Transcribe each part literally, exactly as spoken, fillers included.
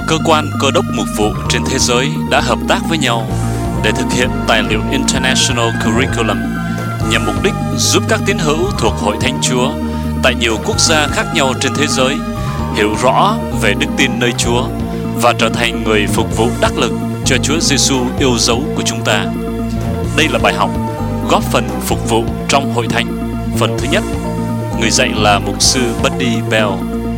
cơ quan cơ đốc mục vụ trên thế giới đã hợp tác với nhau để thực hiện tài liệu International Curriculum nhằm mục đích giúp các tín hữu thuộc Hội Thánh Chúa tại nhiều quốc gia khác nhau trên thế giới hiểu rõ về đức tin nơi Chúa và trở thành người phục vụ đắc lực cho Chúa Giêsu yêu dấu của chúng ta. Đây là bài học góp phần phục vụ trong Hội Thánh. Phần thứ nhất, người dạy là mục sư Buddy Bell.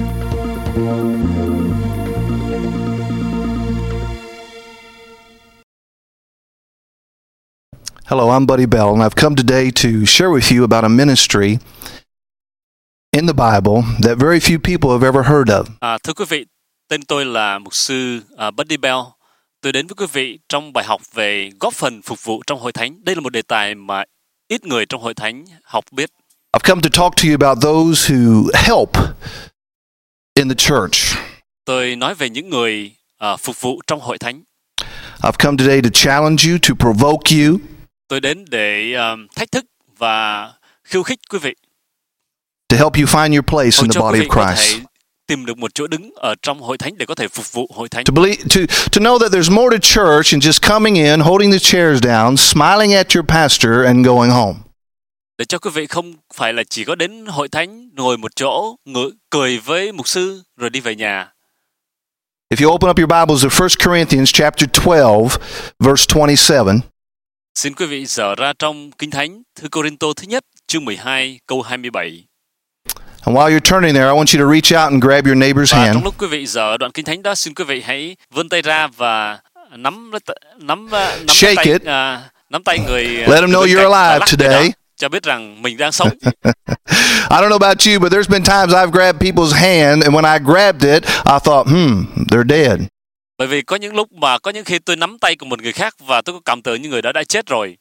Hello, I'm Buddy Bell, and I've come today to share with you about a ministry in the Bible that very few people have ever heard of. À, thưa quý vị, tên tôi là mục sư uh, Buddy Bell. Tôi đến với quý vị trong bài học về góp phần phục vụ trong Hội Thánh. Đây là một đề tài mà ít người trong Hội Thánh học biết. I've come to talk to you about those who help in the church. Tôi nói về những người uh, phục vụ trong Hội Thánh. I've come today to challenge you, to provoke you. Tôi đến để um, thách thức và khiêu khích quý vị. To help you find your place in the body of Christ. Tìm được một chỗ đứng ở trong Hội Thánh để có thể phục vụ Hội Thánh. To believe, to to know that there's more to church than just coming in, holding the chairs down, smiling at your pastor and going home. Để cho quý vị không phải là chỉ có đến Hội Thánh ngồi một chỗ, ngồi, cười với mục sư rồi đi về nhà. If you open up your Bibles to First Corinthians chapter twelve, verse twenty-seven. Xin quý vị dở ra trong Kinh Thánh, thư Cô-rinh-tô thứ nhất, chương mười hai, câu hai mươi bảy. And while you're turning there, I want you to reach out and grab your neighbor's Và hand. trong lúc quý vị dở đoạn Kinh Thánh đó, xin quý vị hãy vươn tay ra và nắm nắm nắm Shake tay it. uh, nắm tay người. Let them know người you're cạnh và alive lắc today. đó, cho biết rằng mình đang sống. I don't know about you, but there's been times I've grabbed people's hand, and when I grabbed it, I thought, hmm, they're dead. Bởi vì có những lúc mà có những khi tôi nắm tay của một người khác và tôi có cảm tưởng như người đó đã chết rồi.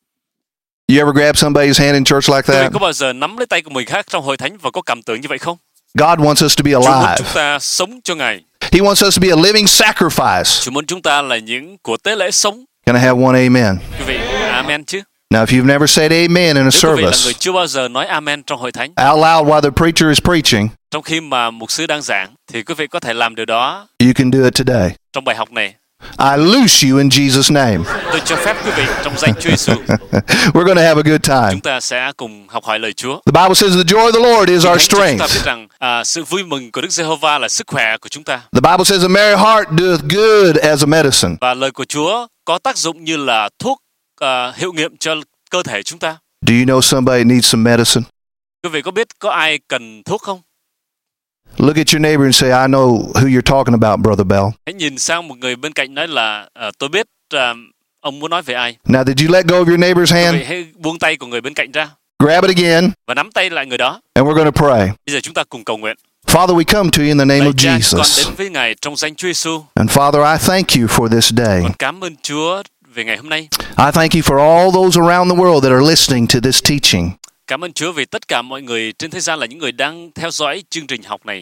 You ever grab somebody's hand in church like Quý vị that? có bao giờ nắm lấy tay của người khác trong Hội Thánh và có cảm tưởng như vậy không? God wants us to be Chúa muốn alive. chúng ta sống cho Ngài. He wants us to be a living sacrifice. Chúa muốn chúng ta là những của tế lễ sống. Can I have one amen? Quý vị, amen chứ? Now, if you've never said amen in a Nếu quý vị là service, người chưa bao giờ nói amen trong Hội Thánh, out loud while the preacher is preaching, trong khi mà mục sư đang giảng, thì quý vị có thể làm điều đó you can do it today. trong bài học này. I loose you in Jesus' name. Tôi cho phép quý vị trong danh Chúa Giêsu. We're going to have a good time. Chúng ta sẽ cùng học hỏi lời Chúa. The Bible says the joy of the Lord is Kinh our Thánh cho chúng ta strength. biết rằng à, sự vui mừng của Đức Giê-hô-va là sức khỏe của chúng ta. The Bible says a merry heart doeth good as a medicine. Và lời của Chúa có tác dụng như là thuốc uh, hiệu nghiệm cho cơ thể chúng ta. Do you know somebody needs some medicine? Quý vị có biết có ai cần thuốc không? Look at your neighbor and say, I know who you're talking about, Brother Bell. Hãy nhìn sang một người bên cạnh nói là uh, tôi biết uh, ông muốn nói về ai. Now, did you let go of your neighbor's Quý vị hand? hãy buông tay của người bên cạnh ra Grab it again, và nắm tay lại người đó. and we're going to pray. Bây giờ chúng ta cùng cầu nguyện. Father, we come to you in the name Lạy of Cha, con Jesus. đến với Ngài trong danh Chúa Giêsu. And Father, I thank you for this day. Con cảm ơn Chúa về ngày hôm nay. I thank you for all those around the world that are listening to this teaching. Cảm ơn Chúa vì tất cả mọi người trên thế gian là những người đang theo dõi chương trình học này.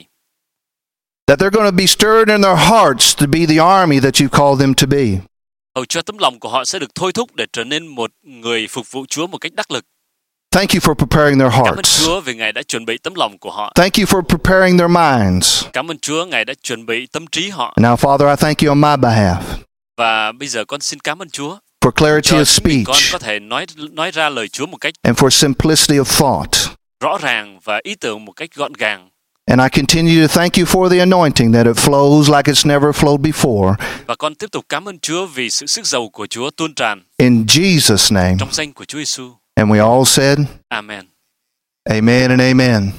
That they're going to be stirred in their hearts to be the army that you called them to be. Hầu cho tấm lòng của họ sẽ được thôi thúc để trở nên một người phục vụ Chúa một cách đắc lực. Thank you for preparing their Cảm ơn hearts. Chúa vì Ngài đã chuẩn bị tấm lòng của họ. Thank you for preparing their minds. Cảm ơn Chúa Ngài đã chuẩn bị tâm trí họ. Now, Father, I thank you on my behalf Và bây giờ con xin cảm ơn Chúa for clarity cho of chính mình con speech có thể nói nói ra lời Chúa một cách and for simplicity of thought. rõ ràng và ý tưởng một cách gọn gàng. And I continue to thank you for the anointing that it flows like it's never flowed before. Và con tiếp tục cảm ơn Chúa vì sự sức giàu của Chúa tuôn tràn In Jesus' name. trong danh của Chúa Giêsu. And we all said, Amen. amen and amen.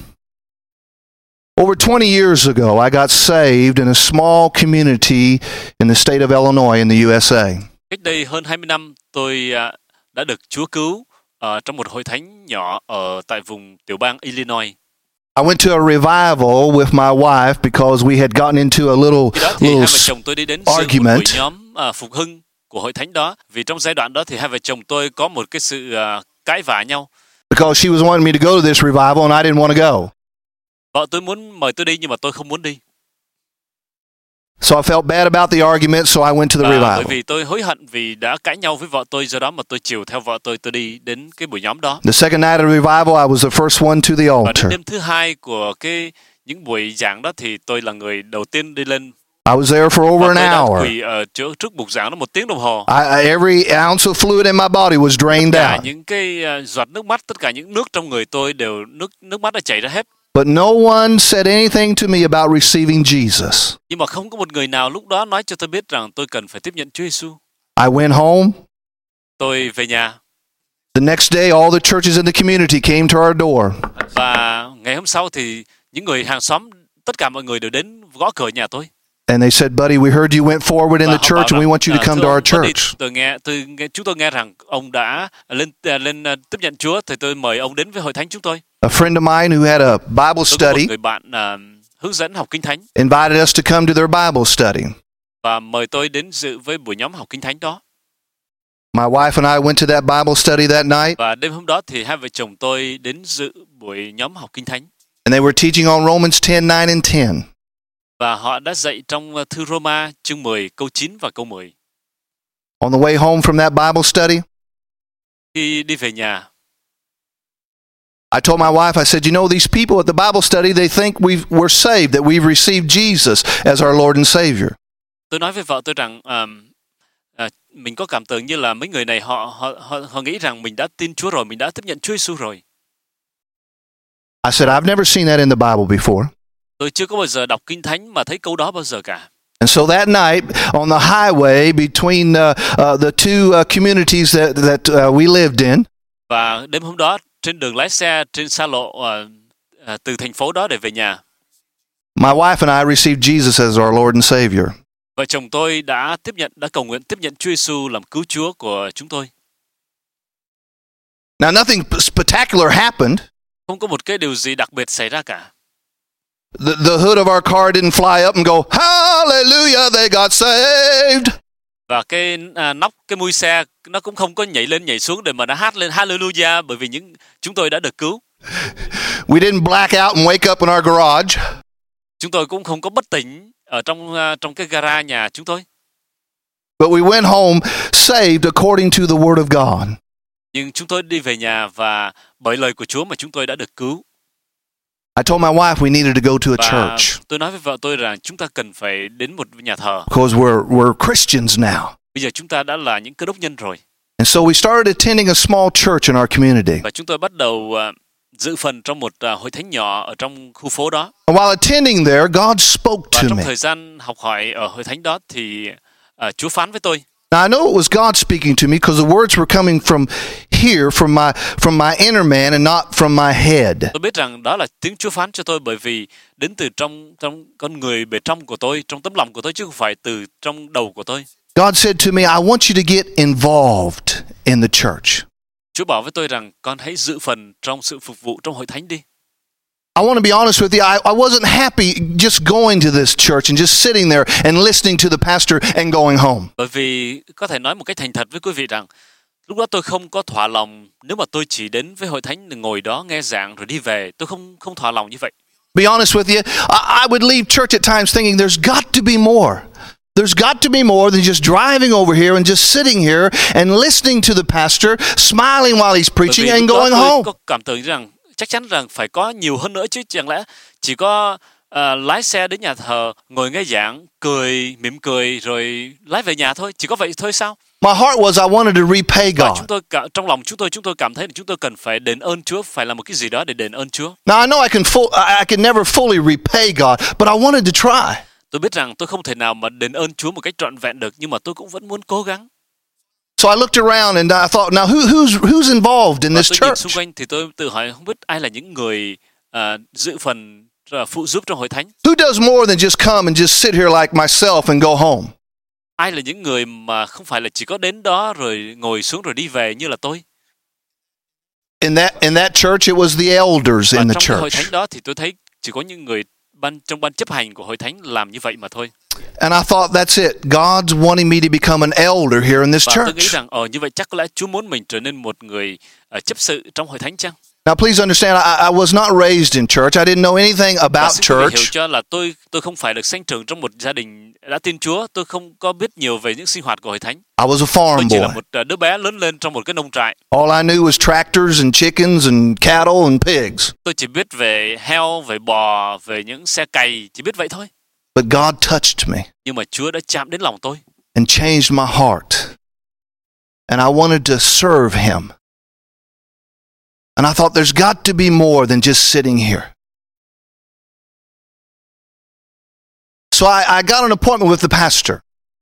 Over twenty years ago, I got saved in a small community in the state of Illinois in the U S A. Cách đây hơn hai mươi năm, tôi à, đã được Chúa cứu ở trong một hội thánh nhỏ ở tại vùng tiểu bang Illinois. I went to a revival with my wife because we had gotten into a little, Khi đó thì hai little vợ chồng tôi đi đến dự một argument. buổi nhóm à, phục hưng của hội thánh đó. Vì trong giai đoạn đó thì hai vợ chồng tôi có một cái sự à, cãi vã nhau. Because she was wanting me to go to this revival and I didn't want to go. Vợ tôi muốn mời tôi đi nhưng mà tôi không muốn đi. So I felt bad about the argument, so I went to the Và bởi revival. vì tôi hối hận vì đã cãi nhau với vợ tôi, do đó mà tôi chiều theo vợ tôi, tôi đi đến cái buổi nhóm đó. The second night of the revival, I was the first one to the Và đến altar. đêm thứ hai của cái những buổi giảng đó thì tôi là người đầu tiên đi lên I was there for over Và an tôi đã hour. quỳ ở trước, trước bục giảng đó một tiếng đồng hồ. I, I, every ounce of fluid in my body was drained Tất cả out. những cái uh, giọt nước mắt, tất cả những nước trong người tôi đều nước nước mắt đã chảy ra hết. But no one said anything to me about receiving Jesus. Nhưng mà không có một người nào lúc đó nói cho tôi biết rằng tôi cần phải tiếp nhận Chúa Giêsu. I went home. Tôi về nhà. The next day, all the churches in the community came to our door. Và ngày hôm sau thì những người hàng xóm, tất cả mọi người đều đến gõ cửa nhà tôi. And they said, buddy, we heard you went forward in Và the họ church bảo and we rằng, want you to "À, come thưa to ông, our Buddy, church. tôi nghe, tôi nghe, chúng tôi nghe rằng ông đã lên lên uh, tiếp nhận Chúa, thì tôi mời ông đến với hội thánh chúng tôi. A friend of mine who had a Bible Tôi có một study người bạn uh, hướng dẫn học kinh thánh invited us to come to their Bible study. và mời tôi đến dự với buổi nhóm học kinh thánh đó. My wife and I went to that Bible study that night, Và đêm hôm đó thì hai vợ chồng tôi đến dự buổi nhóm học kinh thánh. and they were teaching on Romans ten, nine, and ten. Và họ đã dạy trong uh, thư Roma chương mười câu chín và câu mười. On the way home from that Bible study, Khi đi về nhà, I told my wife, I said, you know, these people at the Bible study, they think we've, we're saved, that we've received Jesus as our Lord and Savior. tôi nói với vợ tôi rằng um, à, mình có cảm tưởng như là mấy người này họ họ họ, họ nghĩ rằng mình đã tin Chúa rồi, mình đã tiếp nhận Chúa Giêsu rồi. I said, I've never seen that in the Bible before. Tôi chưa có bao giờ đọc kinh thánh mà thấy câu đó bao giờ cả. And so that night, on the highway between uh, uh, the two uh, communities that, that uh, we lived in, Và đêm hôm đó trên đường lái xe trên xa lộ uh, uh, từ thành phố đó để về nhà, my wife and I received Jesus as our Lord and Savior. vợ chồng tôi đã tiếp nhận đã cầu nguyện tiếp nhận Chúa Giêsu làm cứu Chúa của chúng tôi. Now, nothing spectacular happened. Không có một cái điều gì đặc biệt xảy ra cả. The, the hood of our car didn't fly up and go, hallelujah, they got saved. Và cái à, nóc cái mui xe nó cũng không có nhảy lên nhảy xuống để mà nó hát lên hallelujah, bởi vì những chúng tôi đã được cứu. We didn't black out and wake up in our garage. Chúng tôi cũng không có bất tỉnh ở trong uh, trong cái gara nhà chúng tôi. But we went home saved according to the Word of God. Nhưng chúng tôi đi về nhà và bởi lời của Chúa mà chúng tôi đã được cứu. I told my wife we needed to go to a Và church tôi nói với vợ tôi rằng chúng ta cần phải đến một nhà thờ. because we're, we're Christians now. Bây giờ chúng ta đã là những cơ đốc nhân rồi. And so we started attending a small church in our community. Và chúng tôi bắt đầu uh, dự phần trong một uh, hội thánh nhỏ ở trong khu phố đó. And while attending there, God spoke Và to trong me. thời gian học hỏi ở hội thánh đó thì uh, Chúa phán với tôi. Now, I know it was God speaking to me because the words were coming from here, from my, from my inner man and not from my head. Tôi biết rằng đó là tiếng Chúa phán cho tôi bởi vì đến từ trong trong con người bề trong của tôi, trong tấm lòng của tôi chứ không phải từ trong đầu của tôi. God said to me, I want you to get involved in the church. Chúa bảo với tôi rằng con hãy dự phần trong sự phục vụ trong hội thánh đi. I want to be honest with you, I, I wasn't happy just going to this church and just sitting there and listening to the pastor and going home. Bởi vì có thể nói một cách thành thật với quý vị rằng lúc đó tôi không có thỏa lòng nếu mà tôi chỉ đến với hội thánh ngồi đó nghe giảng rồi đi về, tôi không không thỏa lòng như vậy. Be honest with you, I, I would leave church at times thinking there's got to be more. There's got to be more than just driving over here and just sitting here and listening to the pastor, smiling while he's Bởi preaching vì and lúc đó going tôi home. có cảm tưởng rằng chắc chắn rằng phải có nhiều hơn nữa chứ, chẳng lẽ chỉ có uh, lái xe đến nhà thờ, ngồi nghe giảng, cười, mỉm cười rồi lái về nhà thôi, chỉ có vậy thôi sao? My heart was I wanted to repay Và God. chúng tôi cả, trong lòng chúng tôi chúng tôi cảm thấy là chúng tôi cần phải đền ơn Chúa, phải làm một cái gì đó để đền ơn Chúa. Now I know I can full, I can never fully repay God, but I wanted to try. Tôi biết rằng tôi không thể nào mà đền ơn Chúa một cách trọn vẹn được, nhưng mà tôi cũng vẫn muốn cố gắng. So I looked around and I thought, now who, who's who's involved in Và this tôi nhìn church? xung quanh thì tôi tự hỏi không biết ai là những người uh, dự phần uh, phụ giúp trong hội thánh. Who does more than just come and just sit here like myself and go home? Ai là những người mà không phải là chỉ có đến đó rồi ngồi xuống rồi đi về như là tôi. In that in that church, it was the elders Và in the trong cái hội church. thánh đó thì tôi thấy chỉ có những người ban trong ban chấp hành của hội thánh làm như vậy mà thôi. And I thought, that's it. God's wanting me to become an elder here in this Và tôi nghĩ church. rằng ờ như vậy chắc có lẽ Chúa muốn mình trở nên một người uh, chấp sự trong hội thánh chăng? Now, please understand, I, I was not raised in church. I didn't know anything Và about xin quý vị hiểu church. cho là tôi tôi không phải được sanh trưởng trong một gia đình đã tin Chúa, tôi không có biết nhiều về những sinh hoạt của hội thánh. I was a Tôi farm chỉ là boy. một uh, đứa bé lớn lên trong một cái nông trại. All I knew was tractors and chickens and cattle and pigs. Tôi chỉ biết về heo, về bò, về những xe cày, chỉ biết vậy thôi. But God touched me Nhưng mà Chúa đã chạm đến lòng tôi. and changed my heart. And I wanted to serve Him. And I thought there's got to be more than just sitting here. So I, I got an appointment with the pastor.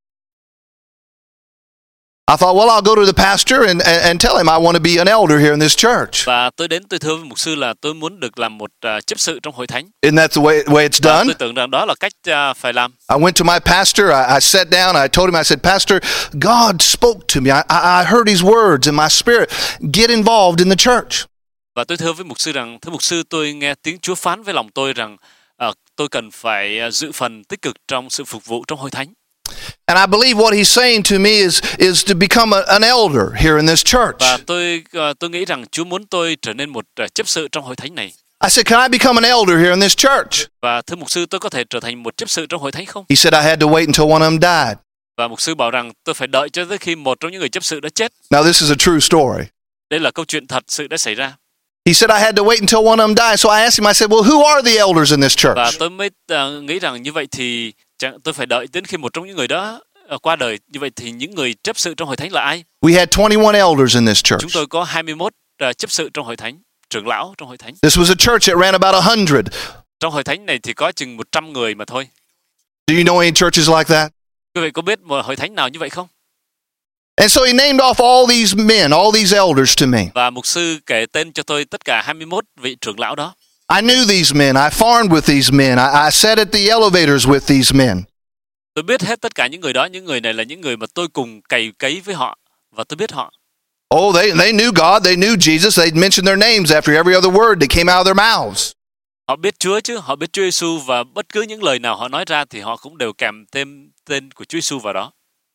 I thought, well, I'll go to the pastor and, and, and tell him I want to be an elder here in this church. Và tôi đến tôi thưa với mục sư là tôi muốn được làm một uh, chấp sự trong hội thánh. Isn't that the way, way it's Và done? tôi tưởng rằng đó là cách uh, phải làm. I went to my pastor. I, I sat down. I told him, I said, Pastor, God spoke to me. I, I, I heard His words in my spirit. Get involved in the church. Và tôi thưa với mục sư rằng, thưa mục sư, tôi nghe tiếng Chúa phán với lòng tôi rằng uh, tôi cần phải uh, dự phần tích cực trong sự phục vụ trong hội thánh. And I believe what He's saying to me is, is to become a, an elder here in this church. Và tôi uh, tôi nghĩ rằng Chúa muốn tôi trở nên một uh, chấp sự trong hội thánh này. I said, can I become an elder here in this church? Và thưa mục sư, tôi có thể trở thành một chấp sự trong hội thánh không? He said I had to wait until one of them died. Và mục sư bảo rằng tôi phải đợi cho tới khi một trong những người chấp sự đã chết. Now this is a true story. Đây là câu chuyện thật sự đã xảy ra. He said I had to wait until one of them died. So I asked him, I said, well, who are the elders in this Và church? tôi mới uh, nghĩ rằng như vậy thì chẳng, tôi phải đợi đến khi một trong những người đó uh, qua đời. Như vậy thì những người chấp sự trong hội thánh là ai? We had twenty-one elders in this Chúng church. tôi có hai mươi mốt uh, chấp sự trong hội thánh, trưởng lão trong hội thánh. This was a church that ran about one hundred. Trong hội thánh này thì có chừng một trăm người mà thôi. Do you know any churches like that? Quý vị có biết một hội thánh nào như vậy không? And so he named off all these men, all these elders to me. Và mục sư kể tên cho tôi tất cả hai mươi mốt vị trưởng lão đó. I knew these men. I farmed with these men. I, I sat at the elevators with these men. Tôi biết hết tất cả những người đó. Những người này là những người mà tôi cùng cày cấy với họ. Và tôi biết họ. Oh, they, they knew God. They knew Jesus. They'd mention their names after every other word that came out of their mouths. Họ biết Chúa chứ. Họ biết Chúa Giêsu. Và bất cứ những lời nào họ nói ra thì họ cũng đều kèm thêm tên của Chúa Giêsu vào đó.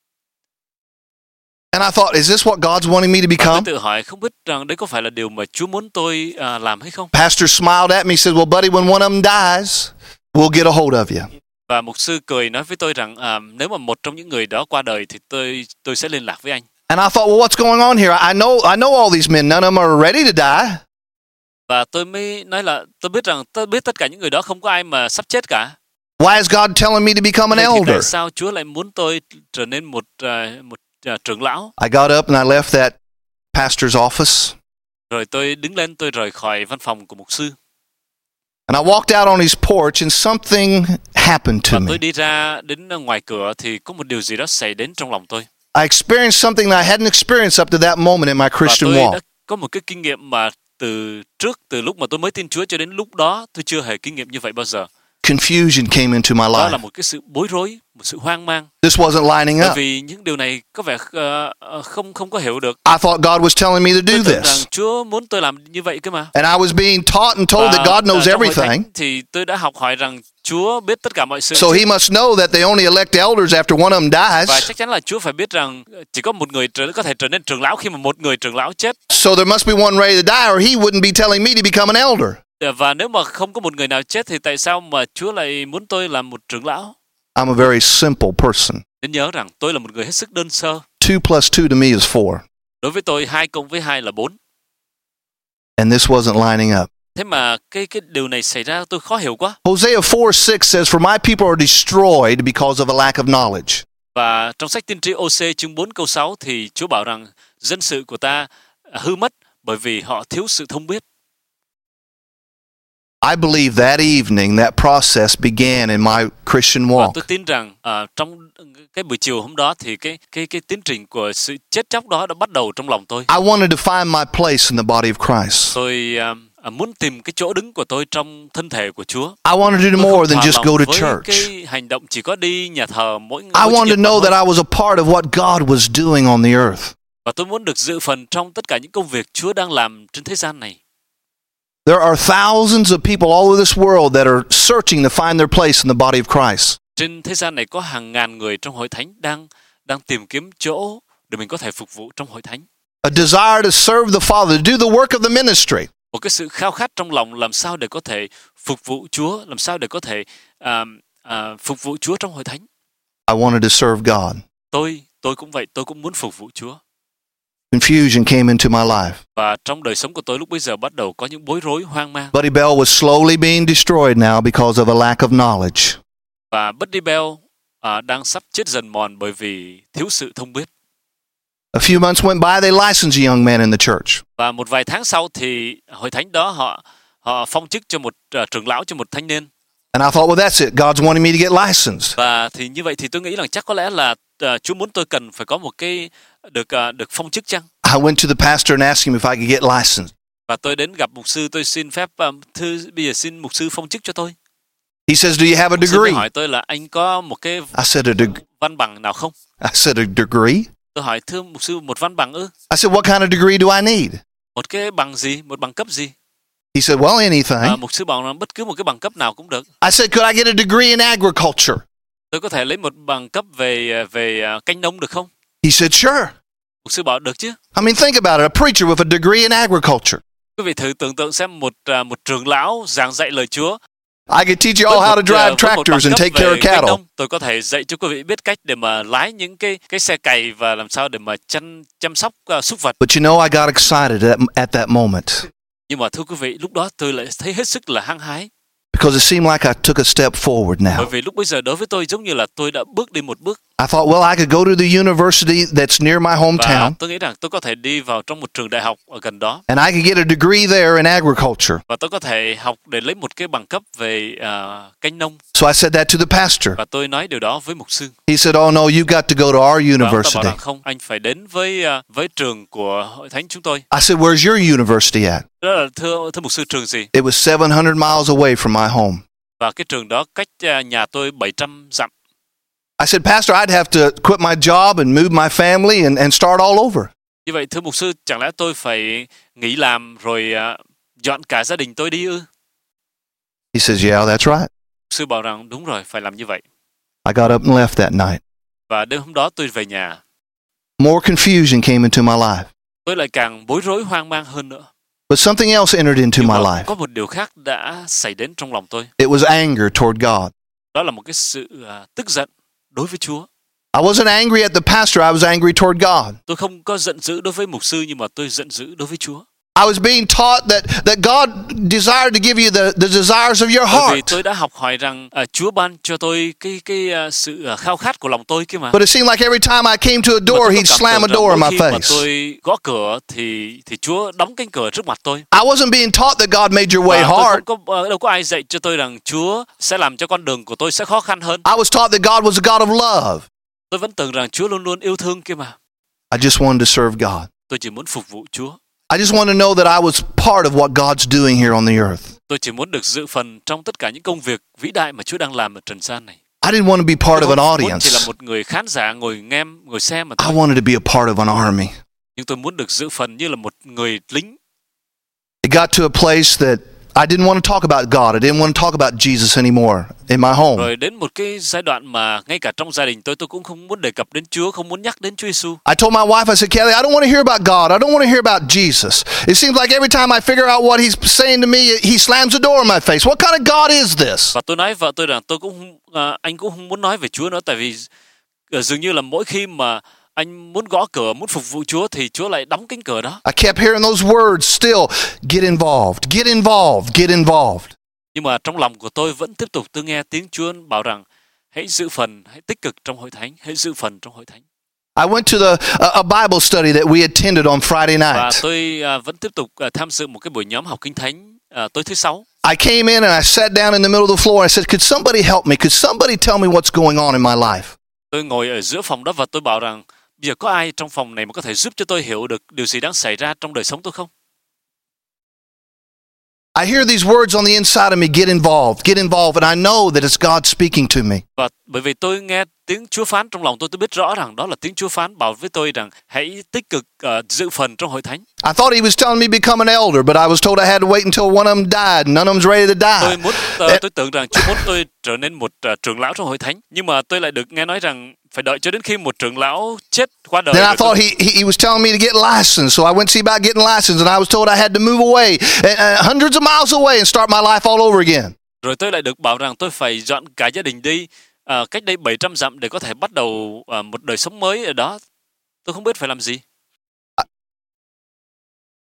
And I thought, is this what God's wanting me to Và tôi become? tự hỏi không biết rằng đấy có phải là điều mà Chúa muốn tôi uh, làm hay không? Pastor smiled at me, said, well, buddy, when one of them dies, we'll get a hold of you. Và mục sư cười nói với tôi rằng uh, nếu mà một trong những người đó qua đời thì tôi tôi sẽ liên lạc với anh. And I thought, well, what's going on here? I know, I know all these men. None of them are ready to die. Và tôi mới nói là tôi biết rằng tôi biết tất cả những người đó không có ai mà sắp chết cả. Why is God telling me to become an Vậy thì tại elder? sao Chúa lại muốn tôi trở nên một uh, một uh, trưởng lão? I got up and I left that pastor's office. Rồi tôi đứng lên, tôi rời khỏi văn phòng của mục sư. And I walked out on his porch and something happened to Và me. tôi đi ra đến ngoài cửa thì có một điều gì đó xảy đến trong lòng tôi. I experienced something that I hadn't experienced up to that moment in my Và Christian tôi walk. đã có một cái kinh nghiệm mà từ trước, từ lúc mà tôi mới tin Chúa cho đến lúc đó, tôi chưa hề kinh nghiệm như vậy bao giờ. Confusion came into my Đó là life. một cái sự bối rối, một sự hoang mang. This wasn't lining Bởi up. vì những điều này có vẻ uh, không không có hiểu được. I thought God was telling me to do Tôi tưởng rằng this. Chúa muốn tôi làm như vậy cơ mà. And I was being taught and told that Và, God knows uh, trong hội thánh everything. thì tôi đã học hỏi rằng Chúa biết tất cả mọi sự. So he must know that they only elect elders after one of them Và dies. chắc chắn là Chúa phải biết rằng chỉ có một người trở, có thể trở nên trưởng lão khi mà một người trưởng lão chết. So there must be one ready to die or he wouldn't be telling me to become an elder. Và nếu mà không có một người nào chết thì tại sao mà Chúa lại muốn tôi làm một trưởng lão? I'm a very simple person. Nên nhớ rằng tôi là một người hết sức đơn sơ. Two plus two to me is four. Đối với tôi, hai cộng với hai là bốn. And this wasn't lining up. Thế mà cái cái điều này xảy ra tôi khó hiểu quá. Hosea four six says, for my people are destroyed because of a lack of knowledge. Và trong sách tiên tri Ô-sê chương bốn câu sáu thì Chúa bảo rằng dân sự của ta hư mất bởi vì họ thiếu sự thông biết. I believe that evening that process began in my Christian Và walk. tôi tin rằng uh, trong cái buổi chiều hôm đó thì cái cái cái tiến trình của sự chết chóc đó đã bắt đầu trong lòng tôi. I wanted to find my place in the body of Christ. Tôi uh, muốn tìm cái chỗ đứng của tôi trong thân thể của Chúa. I wanted to do Tôi không more than thỏa just lòng go to với church. cái hành động chỉ có đi nhà thờ mỗi I mỗi chủ wanted nhật to mà know thôi. that I was a part of what God was doing on the earth. Và tôi muốn được dự phần trong tất cả những công việc Chúa đang làm trên thế gian này. There are thousands of people all over this world that are searching to find their place in the body of Christ. Trên thế gian này có hàng ngàn người trong hội thánh đang đang tìm kiếm chỗ để mình có thể phục vụ trong hội thánh. A desire to serve the Father, to do the work of the ministry. Một cái sự khao khát trong lòng làm sao để có thể phục vụ Chúa, làm sao để có thể uh, uh, phục vụ Chúa trong hội thánh. I wanted to serve God. Tôi, tôi cũng vậy, tôi cũng muốn phục vụ Chúa. Confusion came into my life. Và trong đời sống của tôi lúc bây giờ bắt đầu có những bối rối hoang mang. Buddy Bell was slowly being destroyed now because of a lack of knowledge. Và Buddy Bell à, đang sắp chết dần mòn bởi vì thiếu sự thông biết. A few months went by, they licensed a young man in the church. Và một vài tháng sau thì hội thánh đó họ họ phong chức cho một uh, trưởng lão cho một thanh niên. And I thought, well, that's it. God's wanting me to get licensed. Và thì như vậy thì tôi nghĩ rằng chắc có lẽ là uh, Chúa muốn tôi cần phải có một cái được uh, được phong chức chăng? I went to the pastor and asked him if I could get licensed. Và tôi đến gặp mục sư, tôi xin phép um, thư bây giờ xin mục sư phong chức cho tôi. He says, do you have a Mục sư mới degree? hỏi tôi là anh có một cái I said, a deg- văn bằng nào không? I said, a degree? Tôi hỏi thưa mục sư một văn bằng ư? I said, what kind of degree do I need? Một cái bằng gì? Một bằng cấp gì? He said, well, anything. À, mục sư bảo là bất cứ một cái bằng cấp nào cũng được. I said, could I get a degree in agriculture? Tôi có thể lấy một bằng cấp về về uh, canh nông được không? He said, sure. Mục sư bảo được chứ. I mean, think about it. A preacher with a degree in agriculture. Quý vị thử tưởng tượng xem một uh, một trưởng lão giảng dạy lời Chúa. I could teach you all how to drive tractors and take care of cattle. Nông, tôi có thể dạy cho quý vị biết cách để mà lái những cái cái xe cày và làm sao để mà chăm chăm sóc uh, súc vật. But you know, I got excited at, at that moment. Nhưng mà thưa quý vị, lúc đó tôi lại thấy hết sức là hăng hái. Because it seemed like I took a step forward Bởi now. vì lúc bây giờ đối với tôi giống như là tôi đã bước đi một bước. I thought, well, I could go to the university that's near my Và hometown, tôi nghĩ rằng tôi có thể đi vào trong một trường đại học ở gần đó. and I could get a degree there in agriculture. Và tôi có thể học để lấy một cái bằng cấp về uh, canh nông. So I said that to the pastor. Và tôi nói điều đó với mục sư. He said, oh, no, you got to go to our Và ông ta bảo university. rằng không, anh phải đến với uh, với trường của hội thánh chúng tôi. I said, where's your university at? Đó là thưa thưa mục sư, trường gì? It was seven hundred miles away from my home. Và cái trường đó cách uh, nhà tôi bảy trăm dặm. I said, Pastor, I'd have to quit my job and move my family and, and start all over. Như vậy thưa mục sư, chẳng lẽ tôi phải nghỉ làm rồi uh, dọn cả gia đình tôi đi ư? He says, yeah, that's right. Mục sư bảo rằng đúng rồi, phải làm như vậy. I got up and left that night. Và đêm hôm đó tôi về nhà. More confusion came into my life. Tôi lại càng bối rối hoang mang hơn nữa. But something else entered into Nhưng my mà life. có một điều khác đã xảy đến trong lòng tôi. It was anger toward God. Đó là một cái sự uh, tức giận đối với Chúa. I wasn't angry at the pastor, I was angry toward God. Tôi không có giận dữ đối với mục sư, nhưng mà tôi giận dữ đối với Chúa. I was being taught that, that God desired to give you the, the desires of your Bởi vì heart. tôi đã học hỏi rằng uh, Chúa ban cho tôi cái cái uh, sự uh, khao khát của lòng tôi kia mà. But it seemed like every time I came to a Mà door, tôi có he'd cảm slam a tưởng rằng door in mỗi my khi mà face. tôi gõ cửa thì thì Chúa đóng cánh cửa trước mặt tôi. I wasn't being taught that God made your way Và tôi hard. không có, uh, đâu có ai dạy cho tôi rằng Chúa sẽ làm cho con đường của tôi sẽ khó khăn hơn. I was taught that God was a God of love. Tôi vẫn tưởng rằng Chúa luôn luôn yêu thương kia mà. I just wanted to serve God. Tôi chỉ muốn phục vụ Chúa. I just want to know that I was part of what God's doing here on the earth. Tôi chỉ muốn được dự phần trong tất cả những công việc vĩ đại mà Chúa đang làm ở trần gian này. I didn't want to be part Tôi of an không muốn chỉ là audience. một người khán giả ngồi nghe, ngồi xem mà I thôi. wanted to be a part of an army. Nhưng tôi muốn được dự phần như là một người lính. It got to a place that I didn't want to talk about God. I didn't want to talk about Jesus anymore in my home. Rồi đến một cái giai đoạn mà ngay cả trong gia đình tôi tôi cũng không muốn đề cập đến Chúa, không muốn nhắc đến Chúa Giêsu. I told my wife, I said, Kelly, I don't want to hear about God. I don't want to hear about Jesus. It seems like every time I figure out what he's saying to me, he slams a door in my face. What kind of God is this? Và tôi nói vợ tôi rằng tôi cũng không, à, anh cũng không muốn nói về Chúa nữa, tại vì uh, dường như là mỗi khi mà anh muốn gõ cửa, muốn phục vụ Chúa thì Chúa lại đóng cánh cửa đó. I kept hearing those words still. Get involved, get involved, get involved. Nhưng mà trong lòng của tôi vẫn tiếp tục tôi nghe tiếng Chúa bảo rằng hãy giữ phần, hãy tích cực trong hội thánh, hãy giữ phần trong hội thánh. I went to the a, a Bible study that we attended on Friday Và night. tôi uh, vẫn tiếp tục uh, tham dự một cái buổi nhóm học kinh thánh uh, tối thứ sáu. I came in and I sat down in the middle of the floor and I said, could somebody help me? Could somebody tell me what's going on in my life? Tôi ngồi ở giữa phòng đó và tôi bảo rằng bây giờ có ai trong phòng này mà có thể giúp cho tôi hiểu được điều gì đang xảy ra trong đời sống tôi không? I hear these words on the inside of me, get involved, get involved, and I know that it's God speaking to me. Và bởi vì tôi nghe tiếng Chúa phán trong lòng tôi, tôi biết rõ rằng đó là tiếng Chúa phán bảo với tôi rằng hãy tích cực uh, dự phần trong hội thánh. I thought he was telling me to become an elder, but I was told I had to wait until one of them died, and none of them's ready to Tôi die. muốn uh, tôi tưởng rằng Chúa muốn tôi trở nên một uh, trưởng lão trong hội thánh, nhưng mà tôi lại được nghe nói rằng phải đợi cho đến khi một trưởng lão chết qua đời. Then I rồi thought tôi- he, he he was telling me to get licensed, so I went to see about getting licensed, and I was told I had to move away, and, uh, hundreds of miles away, and start my life all over again. Rồi tôi lại được bảo rằng tôi phải dọn cả gia đình đi uh, cách đây bảy trăm dặm để có thể bắt đầu uh, một đời sống mới ở đó. Tôi không biết phải làm gì.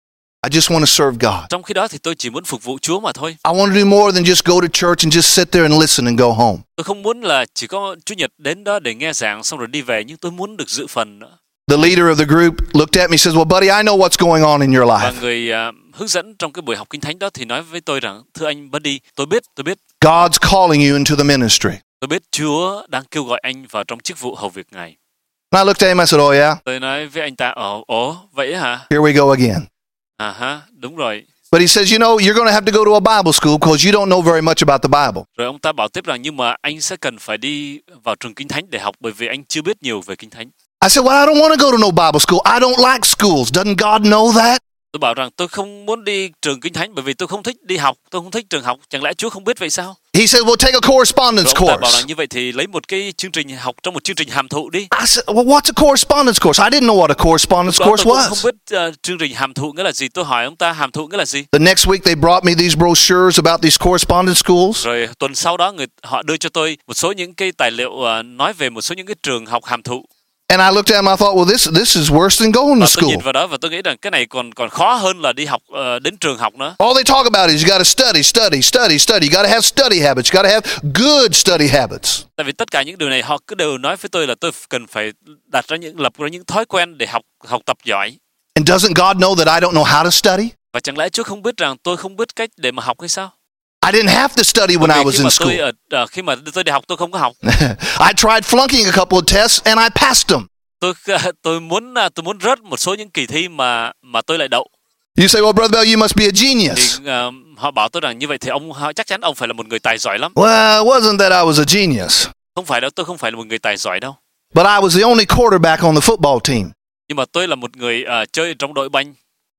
I just want to serve God. Trong khi đó thì tôi chỉ muốn phục vụ Chúa mà thôi. I want to do more than just go to church and just sit there and listen and go home. Tôi không muốn là chỉ có Chủ nhật đến đó để nghe giảng xong rồi đi về, nhưng tôi muốn được dự phần nữa. The leader of the group looked at me and says, well, buddy, I know what's going on in your Và life. người uh, hướng dẫn trong cái buổi học kinh thánh đó thì nói với tôi rằng, thưa anh Buddy, tôi biết, tôi biết, God's calling you into the ministry. tôi biết Chúa đang kêu gọi anh vào trong chức vụ hầu việc Ngài. And I looked at him, I said, oh yeah, Tôi nói với anh ta, ồ, ồ, vậy hả? here we go again. À ha, đúng rồi. But he says, you know, you're going to have to go to a Bible school because you don't know very much about the Bible. Rồi ông ta bảo tiếp rằng, nhưng mà anh sẽ cần phải đi vào trường kinh thánh để học, bởi vì anh chưa biết nhiều về kinh thánh. I said, well, I don't want to go to no Bible school. I don't like schools. Doesn't God know that? Tôi bảo rằng tôi không muốn đi trường kinh thánh bởi vì tôi không thích đi học, tôi không thích trường học. Chẳng lẽ Chúa không biết vậy sao? He said, well, take a correspondence Rồi ông ta bảo course. rằng như vậy thì lấy một cái chương trình học trong một chương trình hàm thụ đi. I said, well, what's a correspondence course? I didn't know what a correspondence Lúc đó course tôi cũng không was. biết uh, chương trình hàm thụ nghĩa là gì. Tôi hỏi ông ta hàm thụ nghĩa là gì. The next week, they brought me these brochures about these correspondence schools. Rồi tuần sau đó người họ đưa cho tôi một số những cái tài liệu uh, nói về một số những cái trường học hàm thụ. And I looked at him, I thought, well, this this is worse than going to Và tôi school. nhìn vào đó và tôi nghĩ rằng cái này còn còn khó hơn là đi học uh, đến trường học nữa. All they talk about is you got to study, study, study, study. You got to have study habits. You got to have good study habits. Tại vì tất cả những điều này họ cứ đều nói với tôi là tôi cần phải đặt ra những lập ra những thói quen để học học tập giỏi. And doesn't God know that I don't know how to study? Và chẳng lẽ Chúa không biết rằng tôi không biết cách để mà học hay sao? I didn't have to study when Bởi I vì was khi in mà school. tôi ở uh, khi mà tôi đi học tôi không có học. I tried flunking a couple of tests and I passed them. Tôi tôi muốn tôi muốn rớt một số những kỳ thi mà mà tôi lại đậu. You say, well, Brother Bell, you must be a Thì genius. uh, họ bảo tôi rằng như vậy thì ông chắc chắn ông phải là một người tài giỏi lắm. Well, it wasn't that I was a genius, Không phải đâu, tôi không phải là một người tài giỏi đâu. but I was the only quarterback on the football team. Nhưng mà tôi là một người uh, chơi trong đội banh.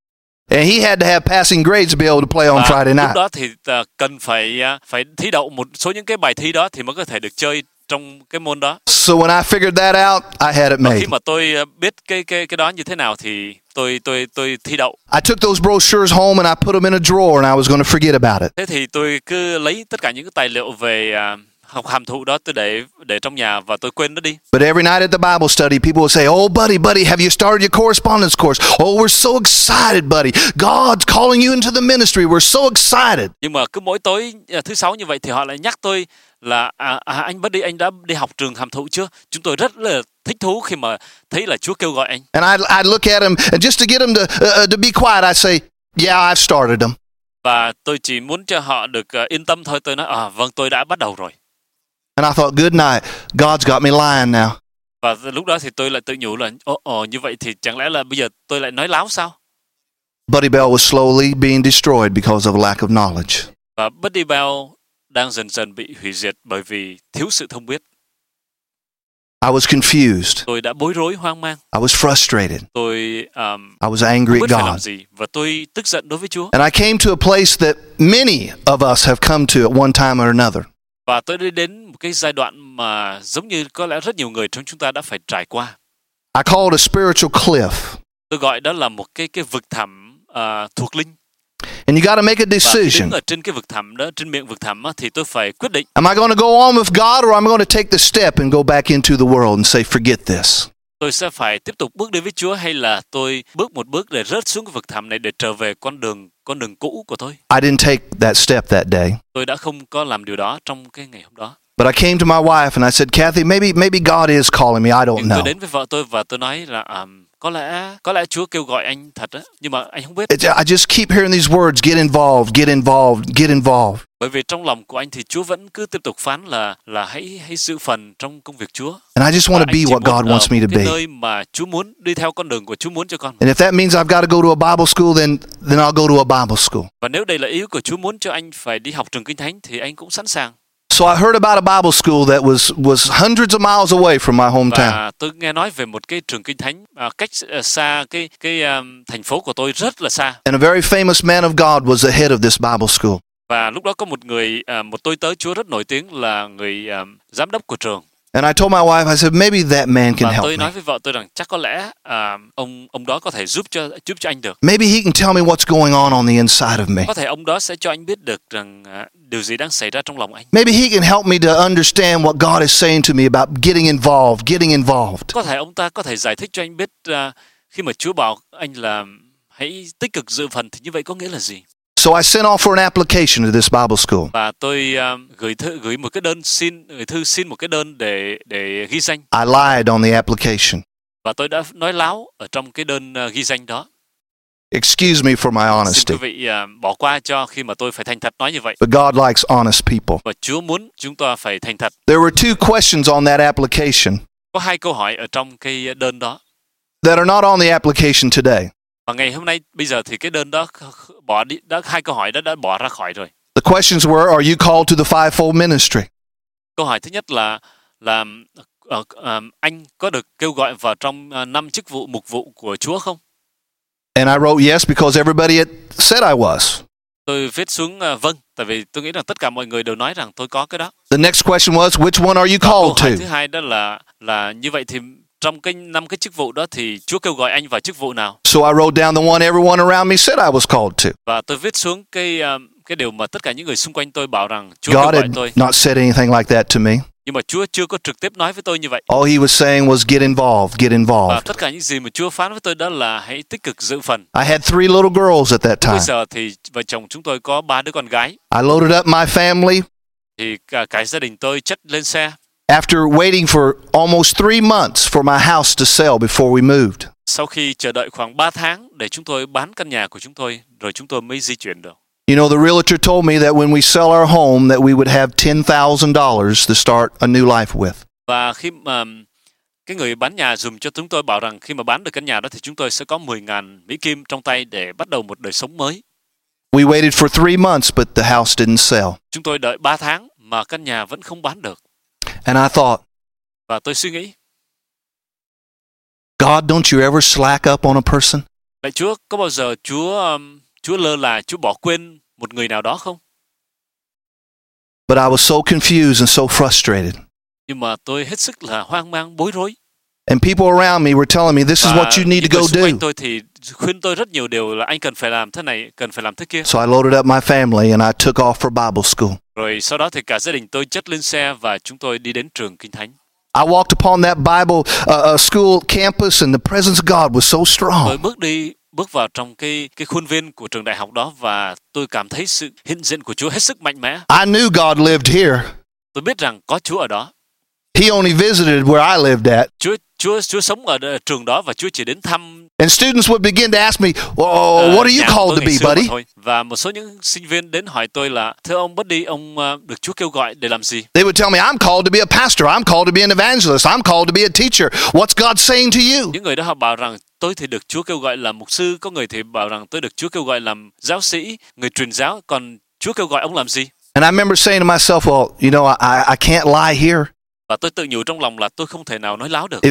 And he had to have passing grades to be able to play on Và Friday lúc night. đó thì uh, cần phải uh, phải thi đậu một số những cái bài thi đó thì mới có thể được chơi trong cái môn đó. So when I figured that out, I had it Và khi made. mà tôi uh, biết cái cái cái đó như thế nào thì tôi tôi tôi thi đậu. I took those brochures home and I put them in a drawer and I was going to forget about it. Thế thì tôi cứ lấy tất cả những cái tài liệu về uh, học hàm thụ đó tôi để để trong nhà và tôi quên nó đi. But every night at the Bible study, people would say, oh, buddy, buddy, have you started your correspondence course? Oh, we're so excited, buddy. God's calling you into the ministry. We're so excited. Nhưng mà cứ mỗi tối uh, thứ sáu như vậy thì họ lại nhắc tôi là à, à, anh Buddy, anh đã đi học trường hàm thụ chưa? Chúng tôi rất là thích thú khi mà thấy là Chúa kêu gọi anh. And I'd, I'd look at them, and just to get them to, uh, to be quiet, I'd say, yeah, I've started them. Và tôi chỉ muốn cho họ được uh, yên tâm thôi. Tôi nói, à vâng, tôi đã bắt đầu rồi. And I thought, good night. God's got me lying now. Và lúc đó thì tôi lại tự nhủ là, ồ, ồ như vậy thì chẳng lẽ là bây giờ tôi lại nói láo sao? Buddy Bell was slowly being destroyed because of lack of knowledge. Và Buddy Bell đang dần dần bị hủy diệt bởi vì thiếu sự thông biết. I was confused. Tôi đã bối rối, hoang mang. I was frustrated. Tôi um, I was angry không at biết phải làm God. gì và tôi tức giận đối với Chúa. And I came to a place that many of us have come to at one time or another. Và tôi đi đến một cái giai đoạn mà giống như có lẽ rất nhiều người trong chúng ta đã phải trải qua. I call it a spiritual cliff. Tôi gọi đó là một cái cái vực thẳm uh, thuộc linh. And you got to make a Và khi decision. đứng ở trên cái vực thẳm đó, trên miệng vực thẳm á, thì tôi phải quyết định. Am I going to go on with God, or am I going to take the step and go back into the world and say, forget this? Tôi sẽ phải tiếp tục bước đi với Chúa hay là tôi bước một bước để rớt xuống cái vực thẳm này để trở về con đường con đường cũ của tôi. I didn't take that step that day. Tôi đã không có làm điều đó trong cái ngày hôm đó. But I came to my wife and I said, Kathy, maybe maybe God is calling me. I don't Nhưng tôi know. đến với vợ tôi và tôi nói là um, có lẽ có lẽ Chúa kêu gọi anh thật á, nhưng mà anh không biết. It's, I just keep hearing these words, get involved, get involved, get involved. Bởi vì trong lòng của anh thì Chúa vẫn cứ tiếp tục phán là là hãy hãy giữ phần trong công việc Chúa. And I just want Và to anh be chỉ what muốn God ở wants me to cái be. nơi mà Chúa muốn, đi theo con đường của Chúa muốn cho con. And if that means I've got to go to a Bible school, then then I'll go to a Bible school. Và nếu đây là ý của Chúa muốn cho anh phải đi học trường Kinh Thánh thì anh cũng sẵn sàng. So I heard about a Bible school that was was hundreds of miles away from my hometown. Và tôi nghe nói về một cái trường Kinh Thánh à, cách uh, xa cái cái um, thành phố của tôi rất là xa. And a very famous man of God was the head of this Bible school. Và lúc đó có một người uh, một tôi tớ Chúa rất nổi tiếng là người um, giám đốc của trường. And I told my wife, I said, maybe that man can Và help tôi nói me. với vợ tôi rằng chắc có lẽ uh, ông ông đó có thể giúp cho giúp cho anh được. Maybe he can tell me what's going on on the inside of me. Có thể ông đó sẽ cho anh biết được rằng uh, điều gì đang xảy ra trong lòng anh. Maybe he can help me to understand what God is saying to me about getting involved, getting involved. Có thể ông ta có thể giải thích cho anh biết uh, khi mà Chúa bảo anh là hãy tích cực dự phần thì như vậy có nghĩa là gì? So I sent off for an application to this Bible school. Và tôi um, gửi thư, gửi một cái đơn xin gửi thư xin một cái đơn để để ghi danh. I lied on the application. Và tôi đã nói láo ở trong cái đơn uh, ghi danh đó. Excuse me for my Xin honesty. quý vị uh, bỏ qua cho khi mà tôi phải thành thật nói như vậy. But God likes honest people. Và Chúa muốn chúng ta phải thành thật. There were two questions on that application Có hai câu hỏi ở trong cái đơn đó. that are not on the application today. Và ngày hôm nay bây giờ thì cái đơn đó bỏ đi, đã hai câu hỏi đó đã bỏ ra khỏi rồi. The questions were, are you called to the fivefold ministry? Câu hỏi thứ nhất là là uh, uh, anh có được kêu gọi vào trong uh, năm chức vụ mục vụ của Chúa không? And I wrote yes because everybody had said I was. Tôi viết xuống uh, vâng, tại vì tôi nghĩ rằng tất cả mọi người đều nói rằng tôi có cái đó. The next question was, which one are you Câu called hỏi to? thứ hai đó là là như vậy thì trong cái năm cái chức vụ đó thì Chúa kêu gọi anh vào chức vụ nào? So I wrote down the one everyone around me said I was called to. Và tôi viết xuống cái uh, cái điều mà tất cả những người xung quanh tôi bảo rằng Chúa God kêu gọi had tôi. not said anything like that to me. Nhưng mà Chúa chưa có trực tiếp nói với tôi như vậy. All he was saying was get involved, get Và involved. tất cả những gì mà Chúa phán với tôi đó là hãy tích cực dự phần. I had three little girls at that Bây time. giờ thì vợ chồng chúng tôi có ba đứa con gái. I loaded up my family. Thì cả, cả gia đình tôi chất lên xe. After waiting for almost three months for my house to sell before we moved, Sau khi chờ đợi khoảng ba tháng để chúng tôi bán căn nhà của chúng tôi, rồi chúng tôi mới di chuyển được. you know, the realtor told me that when we sell our home that we would have ten thousand dollars to start a new life with. Và khi mà cái người bán nhà dùm cho chúng tôi bảo rằng khi mà bán được căn nhà đó thì chúng tôi sẽ có mười nghìn Mỹ Kim trong tay để bắt đầu một đời sống mới. We waited for three months, but the house didn't sell. Chúng tôi đợi ba tháng mà căn nhà vẫn không bán được. And I thought, Và tôi suy nghĩ, God, don't you ever slack up on a person? lạy Chúa, có bao giờ Chúa um, Chúa lơ là, Chúa bỏ quên một người nào đó không? But I was so confused and so frustrated. Nhưng mà tôi hết sức là hoang mang, bối rối. And people around me were telling me this is Và what you need những to người go xung quanh do. tôi thì khuyên tôi rất nhiều điều là anh cần phải làm thế này, cần phải làm thế kia. So I loaded up my family and I took off for Bible school. Rồi sau đó thì cả gia đình tôi chất lên xe và chúng tôi đi đến trường Kinh Thánh. I walked upon that Bible uh, uh, school campus and the presence of God was so Tôi strong. bước đi, bước vào trong cái cái khuôn viên của trường đại học đó và tôi cảm thấy sự hiện diện của Chúa hết sức mạnh mẽ. I knew God lived here. Tôi biết rằng có Chúa ở đó. He only visited where I lived at. Chúa Chúa Chúa sống ở đ- trường đó và Chúa chỉ đến thăm. And students would begin to ask me, well, ờ, what are you nhà của called tôi to ngày be, xưa mà buddy? thôi. Và một số những sinh viên đến hỏi tôi là, thưa ông Buddy, ông ờ, được Chúa kêu gọi để làm gì? They would tell me, I'm called to be a pastor. I'm called to be an evangelist. I'm called to be a teacher. What's God saying to you? Những người đó họ bảo rằng tôi thì được Chúa kêu gọi làm mục sư, có người thì bảo rằng tôi được Chúa kêu gọi làm giáo sĩ, người truyền giáo, còn Chúa kêu gọi ông làm gì? And I remember saying to myself, well, you know, I, I can't lie here. Và tôi tự nhủ trong lòng là tôi không thể nào nói láo được. If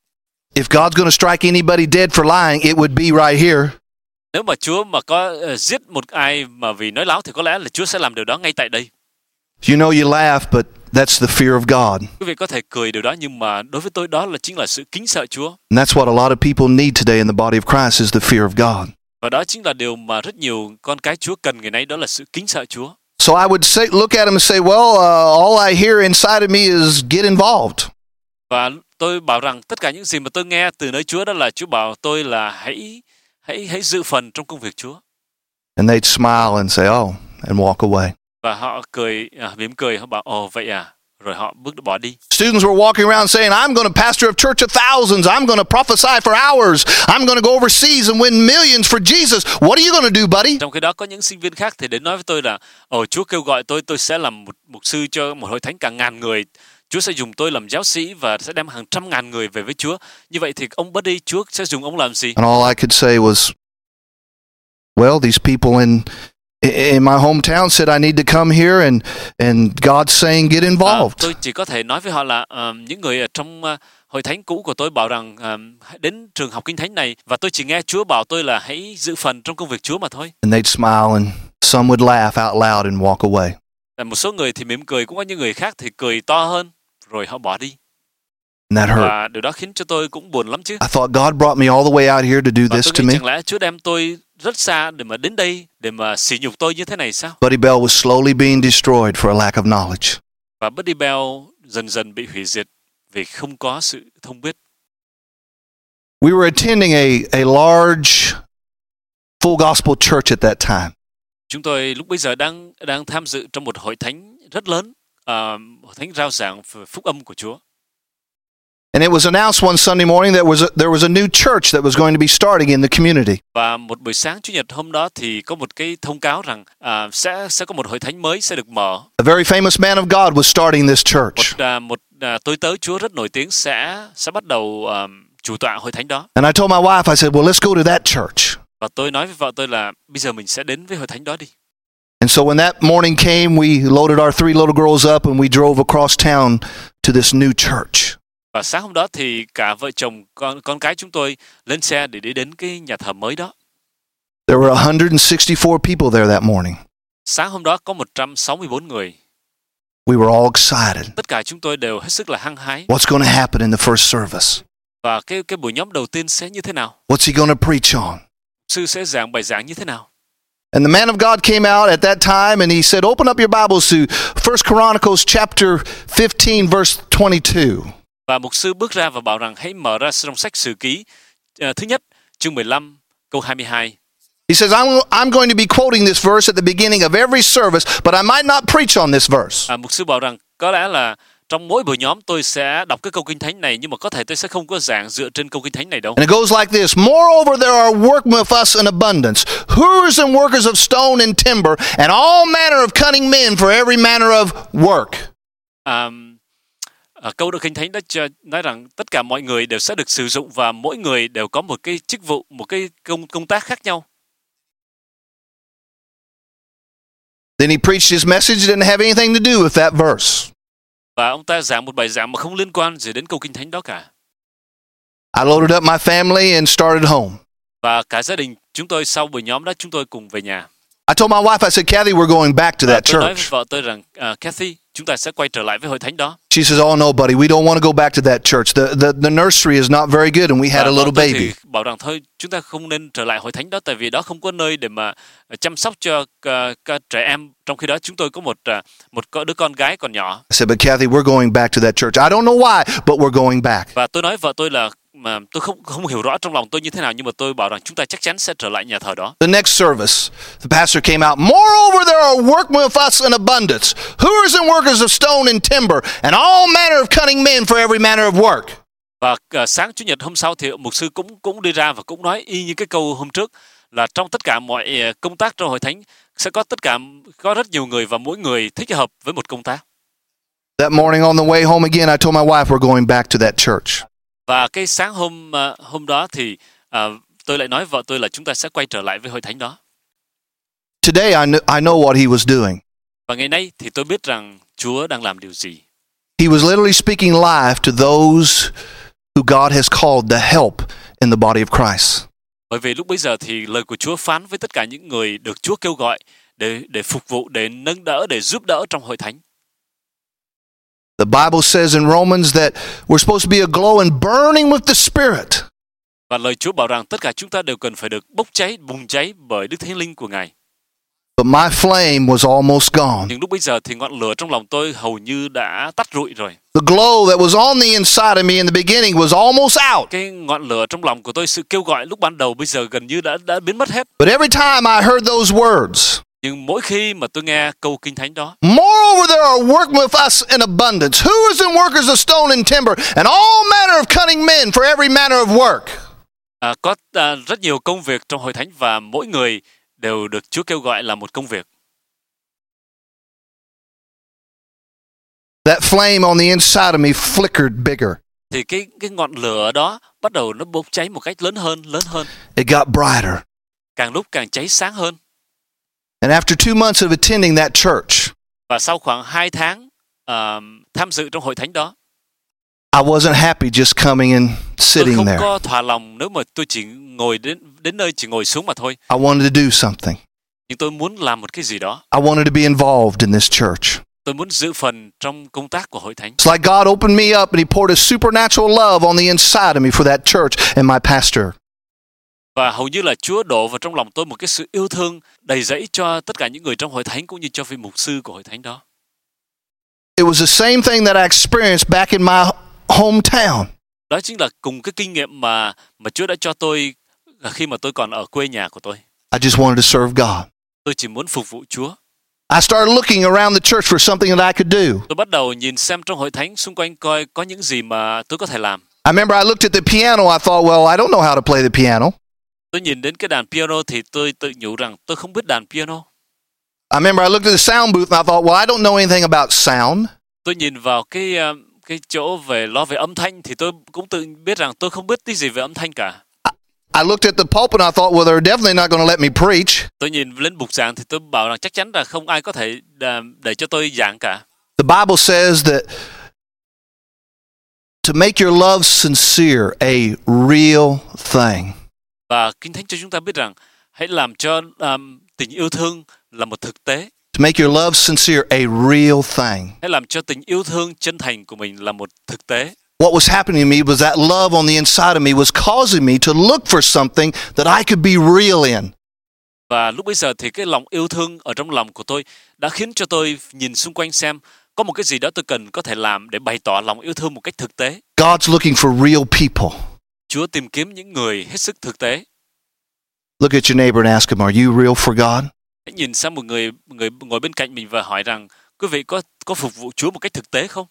if God's going to strike anybody dead for lying, it would be right here. Nếu mà Chúa mà có uh, giết một ai mà vì nói láo thì có lẽ là Chúa sẽ làm điều đó ngay tại đây. You know, you laugh, but that's the fear of God. Quý vị có thể cười điều đó nhưng mà đối với tôi đó là chính là sự kính sợ Chúa. And that's what a lot of people need today in the body of Christ is the fear of God. Và đó chính là điều mà rất nhiều con cái Chúa cần ngày nay, đó là sự kính sợ Chúa. So I would say, look at him and say, well, uh, all I hear inside of me is get involved. Và tôi bảo rằng tất cả những gì mà tôi nghe từ nơi Chúa đó là Chúa bảo tôi là hãy hãy hãy dự phần trong công việc Chúa. And they'd smile and say, oh, and walk away. Và họ cười, à, mỉm cười, họ bảo ồ vậy à, rồi họ bước bỏ đi. Students were walking around saying, I'm going to pastor a church of thousands. I'm going to prophesy for hours. I'm going to go overseas and win millions for Jesus. What are you going to do, buddy? Trong khi đó có những sinh viên khác thì đến nói với tôi là ồ Chúa kêu gọi tôi, tôi sẽ làm một mục sư cho một hội thánh cả ngàn người. Chúa sẽ dùng tôi làm giáo sĩ và sẽ đem hàng trăm ngàn người về với Chúa. Như vậy thì ông Buddy, Chúa sẽ dùng ông làm gì? And all I could say was, well, these people in in my hometown said I need to come here, and and God's saying get À, involved. tôi chỉ có thể nói với họ là uh, những người ở trong uh, hội thánh cũ của tôi bảo rằng uh, hãy đến trường học kinh thánh này, và tôi chỉ nghe Chúa bảo tôi là hãy dự phần trong công việc Chúa mà thôi. And they'd smile, and some would laugh out loud and walk away. Và một số người thì mỉm cười, cũng có những người khác thì cười to hơn, rồi họ bỏ đi. And that hurt. Và điều đó khiến cho tôi cũng buồn lắm chứ. I thought God brought me all the way out here to do Và this tôi to nghĩ me. chẳng lẽ Chúa đem tôi rất xa để mà đến đây để mà sỉ nhục tôi như thế này sao? Buddy Bell was slowly being destroyed for a lack of knowledge. Và Buddy Bell dần dần bị hủy diệt vì không có sự thông biết. We were attending a, a large full gospel church at that time. Chúng tôi lúc bấy giờ đang đang tham dự trong một hội thánh rất lớn, uh, hội thánh rao giảng phúc âm của Chúa. And it was announced one Sunday morning that was a, there was a new church that was going to be starting in the community. Và một buổi sáng Chủ nhật hôm đó thì có một cái thông cáo rằng uh, sẽ sẽ có một hội thánh mới sẽ được mở. A very famous man of God was starting this church. Một uh, một uh, tôi tớ Chúa rất nổi tiếng sẽ sẽ bắt đầu uh, chủ tọa hội thánh đó. And I told my wife, I said, well, let's go to that church. Và tôi nói với vợ tôi là bây giờ mình sẽ đến với hội thánh đó đi. And so when that morning came, we loaded our three little girls up and we drove across town to this new church. Và sáng hôm đó thì cả vợ chồng con con cái chúng tôi lên xe để đi đến cái nhà thờ mới đó. There were one hundred sixty-four people there that morning. Sáng hôm đó có một trăm sáu mươi bốn người. We were all excited. Tất cả chúng tôi đều hết sức là hăng hái. What's going to happen in the first service? Và cái cái buổi nhóm đầu tiên sẽ như thế nào? What's he going to preach on? Sư sẽ giảng bài giảng như thế nào? And the man of God came out at that time and he said, open up your Bibles to First Chronicles chapter fifteen, verse twenty-two. Và mục sư bước ra và bảo rằng hãy mở ra trong sách Sử Ký uh, thứ nhất, chương mười lăm, câu hai mươi hai. He says, I'm, I'm going to be quoting this verse at the beginning of every service, but I might not preach on this verse. À, mục sư bảo rằng có lẽ là trong mỗi buổi nhóm tôi sẽ đọc cái câu kinh thánh này, nhưng mà có thể tôi sẽ không có giảng dựa trên câu kinh thánh này đâu. And it goes like this. Moreover, there are workmen with us in abundance, hewers and workers of stone and timber, and all manner of cunning men for every manner of work. À, à, câu được kinh thánh đó cho, nói rằng tất cả mọi người đều sẽ được sử dụng và mỗi người đều có một cái chức vụ, một cái công công tác khác nhau. Then he preached his message, didn't have anything to do with that verse. Và ông ta giảng một bài giảng mà không liên quan gì đến câu kinh thánh đó cả. I loaded up my family and started home. Và cả gia đình chúng tôi sau buổi nhóm đó chúng tôi cùng về nhà. I told my wife, I said, Kathy, we're going back to Và that tôi nói với church. vợ tôi rằng, uh, Kathy, chúng ta sẽ quay trở lại với hội thánh đó. She says, oh no, buddy, we don't want to go back to that church. The, the, the nursery is not very good and we had Và a little vợ tôi baby. thì bảo rằng thôi chúng ta không nên trở lại hội thánh đó, tại vì đó không có nơi để mà chăm sóc cho uh, trẻ em. Trong khi đó chúng tôi có một uh, một đứa con gái còn nhỏ. I said, but Kathy, we're going back to that church. I don't know why, but we're going back. Và tôi nói vợ tôi là mà tôi không không hiểu rõ trong lòng tôi như thế nào, nhưng mà tôi bảo rằng chúng ta chắc chắn sẽ trở lại nhà thờ đó. The next service, the pastor came out. Moreover, there are workmen with us in abundance, hewers and workers of stone and timber, and all manner of cunning men for every manner of work. Và uh, sáng chủ nhật hôm sau thì mục sư cũng cũng đi ra và cũng nói y như cái câu hôm trước là trong tất cả mọi uh, công tác trong hội thánh sẽ có tất cả có rất nhiều người và mỗi người thích hợp với một công tác. That morning on the way home again, I told my wife we're going back to that church. Và cái sáng hôm uh, hôm đó thì uh, tôi lại nói vợ tôi là chúng ta sẽ quay trở lại với hội thánh đó. Today I kn- I know what he was doing. Và ngày nay thì tôi biết rằng Chúa đang làm điều gì. He was literally speaking life to those who God has called to help in the body of Christ. Bởi vì lúc bấy giờ thì lời của Chúa phán với tất cả những người được Chúa kêu gọi để để phục vụ, để nâng đỡ, để giúp đỡ trong hội thánh. The Bible says in Romans that we're supposed to be aglow and burning with the Spirit. Và lời Chúa bảo rằng tất cả chúng ta đều cần phải được bốc cháy, bùng cháy bởi Đức Thánh Linh của Ngài. But my flame was almost gone. Nhưng lúc bấy giờ thì ngọn lửa trong lòng tôi hầu như đã tắt rụi rồi. The glow that was on the inside of me in the beginning was almost out. Cái ngọn lửa trong lòng của tôi, sự kêu gọi lúc ban đầu bây giờ gần như đã đã biến mất hết. But every time I heard those words, Nhưng mỗi khi mà tôi nghe câu kinh thánh đó, moreover there are workmen with us in abundance, hewers and workers of stone and timber, and all manner of cunning men for every manner of work. à, có à, rất nhiều công việc trong hội thánh và mỗi người đều được Chúa kêu gọi là một công việc. That flame on the inside of me flickered bigger. Thì cái cái ngọn lửa đó bắt đầu nó bốc cháy một cách lớn hơn, lớn hơn. It got brighter. Càng lúc càng cháy sáng hơn. And after two months of attending that church, Và sau khoảng hai tháng uh, tham dự trong hội thánh đó, I wasn't happy just coming and tôi sitting không there. có thỏa lòng nếu mà tôi chỉ ngồi đến đến nơi chỉ ngồi xuống mà thôi. I wanted to do something. Nhưng tôi muốn làm một cái gì đó. I wanted to be involved in this church. Tôi muốn giữ phần trong công tác của hội thánh. It's like God opened me up and He poured a supernatural love on the inside of me for that church and my pastor. Và hầu như là Chúa đổ vào trong lòng tôi một cái sự yêu thương đầy dẫy cho tất cả những người trong hội thánh cũng như cho vị mục sư của hội thánh đó. It was the same thing that I experienced back in my hometown. Đó chính là cùng cái kinh nghiệm mà mà Chúa đã cho tôi khi mà tôi còn ở quê nhà của tôi. I just wanted to serve God. Tôi chỉ muốn phục vụ Chúa. I started looking around the church for something that I could do. Tôi bắt đầu nhìn xem trong hội thánh xung quanh coi có những gì mà tôi có thể làm. I remember I looked at the piano. I thought, well, I don't know how to play the piano. Tôi nhìn đến cái đàn piano thì tôi tự nhủ rằng tôi không biết đàn piano. I remember I looked at the sound booth and I thought, well, I don't know anything about sound. Tôi nhìn vào cái uh, cái chỗ về lo về âm thanh thì tôi cũng tự biết rằng tôi không biết tí gì về âm thanh cả. I looked at the pulpit and I thought, well, they're definitely not going to let me preach. Tôi nhìn lên bục giảng thì tôi bảo rằng chắc chắn là không ai có thể uh, để cho tôi giảng cả. The Bible says that to make your love sincere a real thing. Và Kinh Thánh cho chúng ta biết rằng hãy làm cho um, tình yêu thương là một thực tế. To make your love sincere a real thing. Hãy làm cho tình yêu thương chân thành của mình là một thực tế. What was happening to me was that love on the inside of me was causing me to look for something that I could be real in. Và lúc bấy giờ thì cái lòng yêu thương ở trong lòng của tôi đã khiến cho tôi nhìn xung quanh xem có một cái gì đó tôi cần có thể làm để bày tỏ lòng yêu thương một cách thực tế. God's looking for real people. Chúa tìm kiếm những người hết sức thực tế. Look at your neighbor and ask him, are you real for God? Hãy nhìn sang một người người ngồi bên cạnh mình và hỏi rằng quý vị có có phục vụ Chúa một cách thực tế không?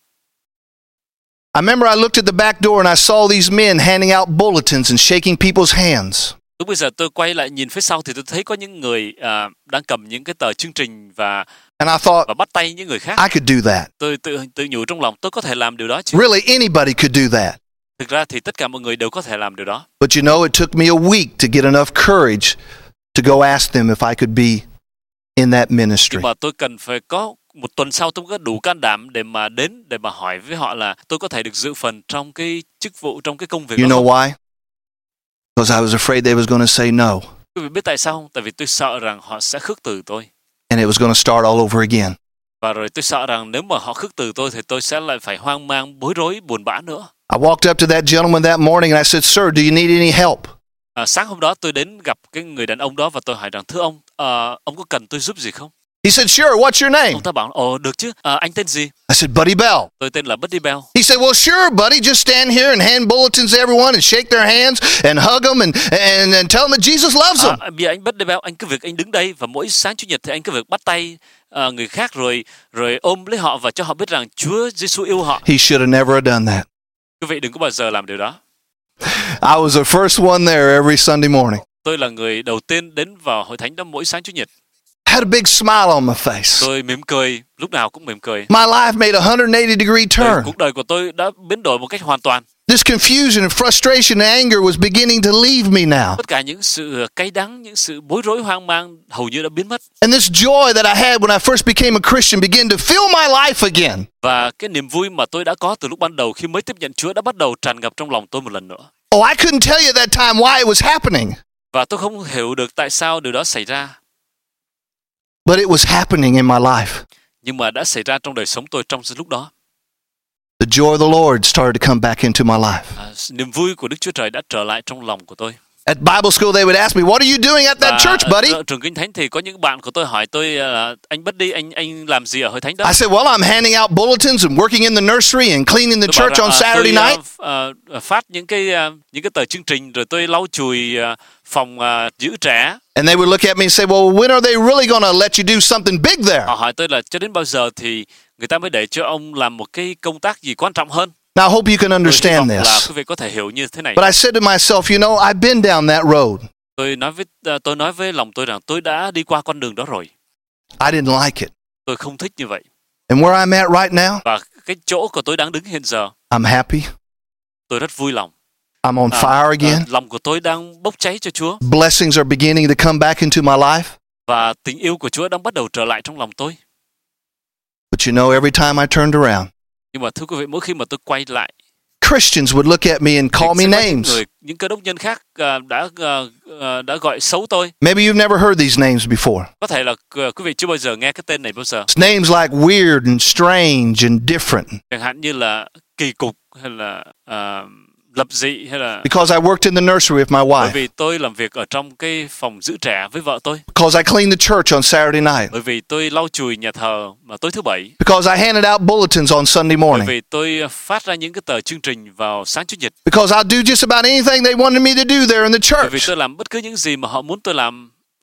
I remember I looked at the back door and I saw these men handing out bulletins and shaking people's hands. Lúc bây giờ tôi quay lại nhìn phía sau thì tôi thấy có những người uh, đang cầm những cái tờ chương trình và And I thought, và bắt tay những người khác. I could do that. Tôi tự tự nhủ trong lòng tôi có thể làm điều đó chứ. Really, anybody could do that. Thực ra thì tất cả mọi người đều có thể làm điều đó. But you know, it took me a week to get enough courage to go ask them if I could be in that ministry. Nhưng mà tôi cần phải có một tuần sau tôi có đủ can đảm để mà đến để mà hỏi với họ là tôi có thể được dự phần trong cái chức vụ, trong cái công việc You đó know không? why? Because I was afraid they was going to say no. Quý vị biết tại sao không? Tại vì tôi sợ rằng họ sẽ khước từ tôi. And it was going to start all over again. Và rồi tôi sợ rằng nếu mà họ khước từ tôi thì tôi sẽ lại phải hoang mang, bối rối, buồn bã nữa. I walked up to that gentleman that morning and I said, sir, do you need any help? À, sáng hôm đó tôi đến gặp cái người đàn ông đó và tôi hỏi rằng thưa ông, uh, ông có cần tôi giúp gì không? He said, sure, what's your name? Ông ta bảo, ồ được chứ, à, anh tên gì? I said, Buddy Bell. Tôi tên là Buddy Bell. He said, well, sure, buddy, just stand here and hand bulletins to everyone and shake their hands and hug them and, and, and tell them that Jesus loves them. À, bây giờ anh Buddy Bell, anh cứ việc anh đứng đây và mỗi sáng Chủ nhật thì anh cứ việc bắt tay uh, người khác rồi rồi ôm lấy họ và cho họ biết rằng Chúa Giêsu yêu họ. He should have never done that. Quý vị đừng có bao giờ làm điều đó. I was the first one there every Sunday morning. Tôi là người đầu tiên đến vào hội thánh đó mỗi sáng Chủ nhật. Had a big smile on my face. Tôi mỉm cười, lúc nào cũng mỉm cười. My life made a one hundred eighty degree Đời, turn. cuộc đời của tôi đã biến đổi một cách hoàn toàn. This confusion and frustration and anger was beginning to leave me now. Tất cả những sự cay đắng, những sự bối rối hoang mang hầu như đã biến mất. And this joy that I had when I first became a Christian began to fill my life again. Và cái niềm vui mà tôi đã có từ lúc ban đầu khi mới tiếp nhận Chúa đã bắt đầu tràn ngập trong lòng tôi một lần nữa. Oh, I couldn't tell you at that time why it was happening. Và tôi không hiểu được tại sao điều đó xảy ra. But it was happening in my life. Nhưng mà đã xảy ra trong đời sống tôi trong lúc đó. The joy of the Lord started to come back into my life. À, niềm vui của Đức Chúa Trời đã trở lại trong lòng của tôi. At Bible school, they would ask me, "What are you doing at that Và church, buddy?" ở trường Kinh Thánh thì có những bạn của tôi hỏi tôi là anh Buddy, anh anh làm gì ở hội thánh đó? I said, "Well, I'm handing out bulletins and working in the nursery and cleaning the Tôi bảo church rằng, on à, Saturday tôi, night." uh, uh, phát những cái uh, những cái tờ chương trình rồi tôi lau chùi uh, phòng uh, giữ trẻ. And they would look at me and say, "Well, when are they really going to let you do something big there?" Họ hỏi tôi là cho đến bao giờ thì người ta mới để cho ông làm một cái công tác gì quan trọng hơn? Now, I hope you can Tôi hy understand vọng là this. quý vị có thể hiểu như thế này. But I said to myself, you know, I've been down that road. Tôi nói với uh, tôi nói với lòng tôi rằng tôi đã đi qua con đường đó rồi. I didn't like it. Tôi không thích như vậy. And where I'm at right now, Và cái chỗ của tôi đang đứng hiện giờ, I'm happy. tôi rất vui lòng. I'm on À, fire again. à, lòng của tôi đang bốc cháy cho Chúa Blessings are beginning to come back into my life. và tình yêu của Chúa đang bắt đầu trở lại trong lòng tôi. But you know, every time I turned around, Nhưng mà thưa quý vị, mỗi khi mà tôi quay lại, Christians would look at me and call me sẽ có những names. người, những cơ đốc nhân khác à, đã à, à, đã gọi xấu tôi. Maybe you've never heard these names before. Có thể là à, quý vị chưa bao giờ nghe cái tên này bao giờ. It's names like weird and strange and different. Chẳng hạn như là kỳ cục hay là à, lập dị hay là Because I worked in the nursery with my bởi wife. vì tôi làm việc ở trong cái phòng giữ trẻ với vợ tôi. Because I cleaned the church on Saturday night. Bởi vì tôi lau chùi nhà thờ mà tối thứ bảy. Because I handed out bulletins on Sunday Bởi morning. vì tôi phát ra những cái tờ chương trình vào sáng Chủ nhật. Because I'll do just about anything they wanted me to do there in the Bởi vì church. tôi làm bất cứ những gì mà họ muốn tôi làm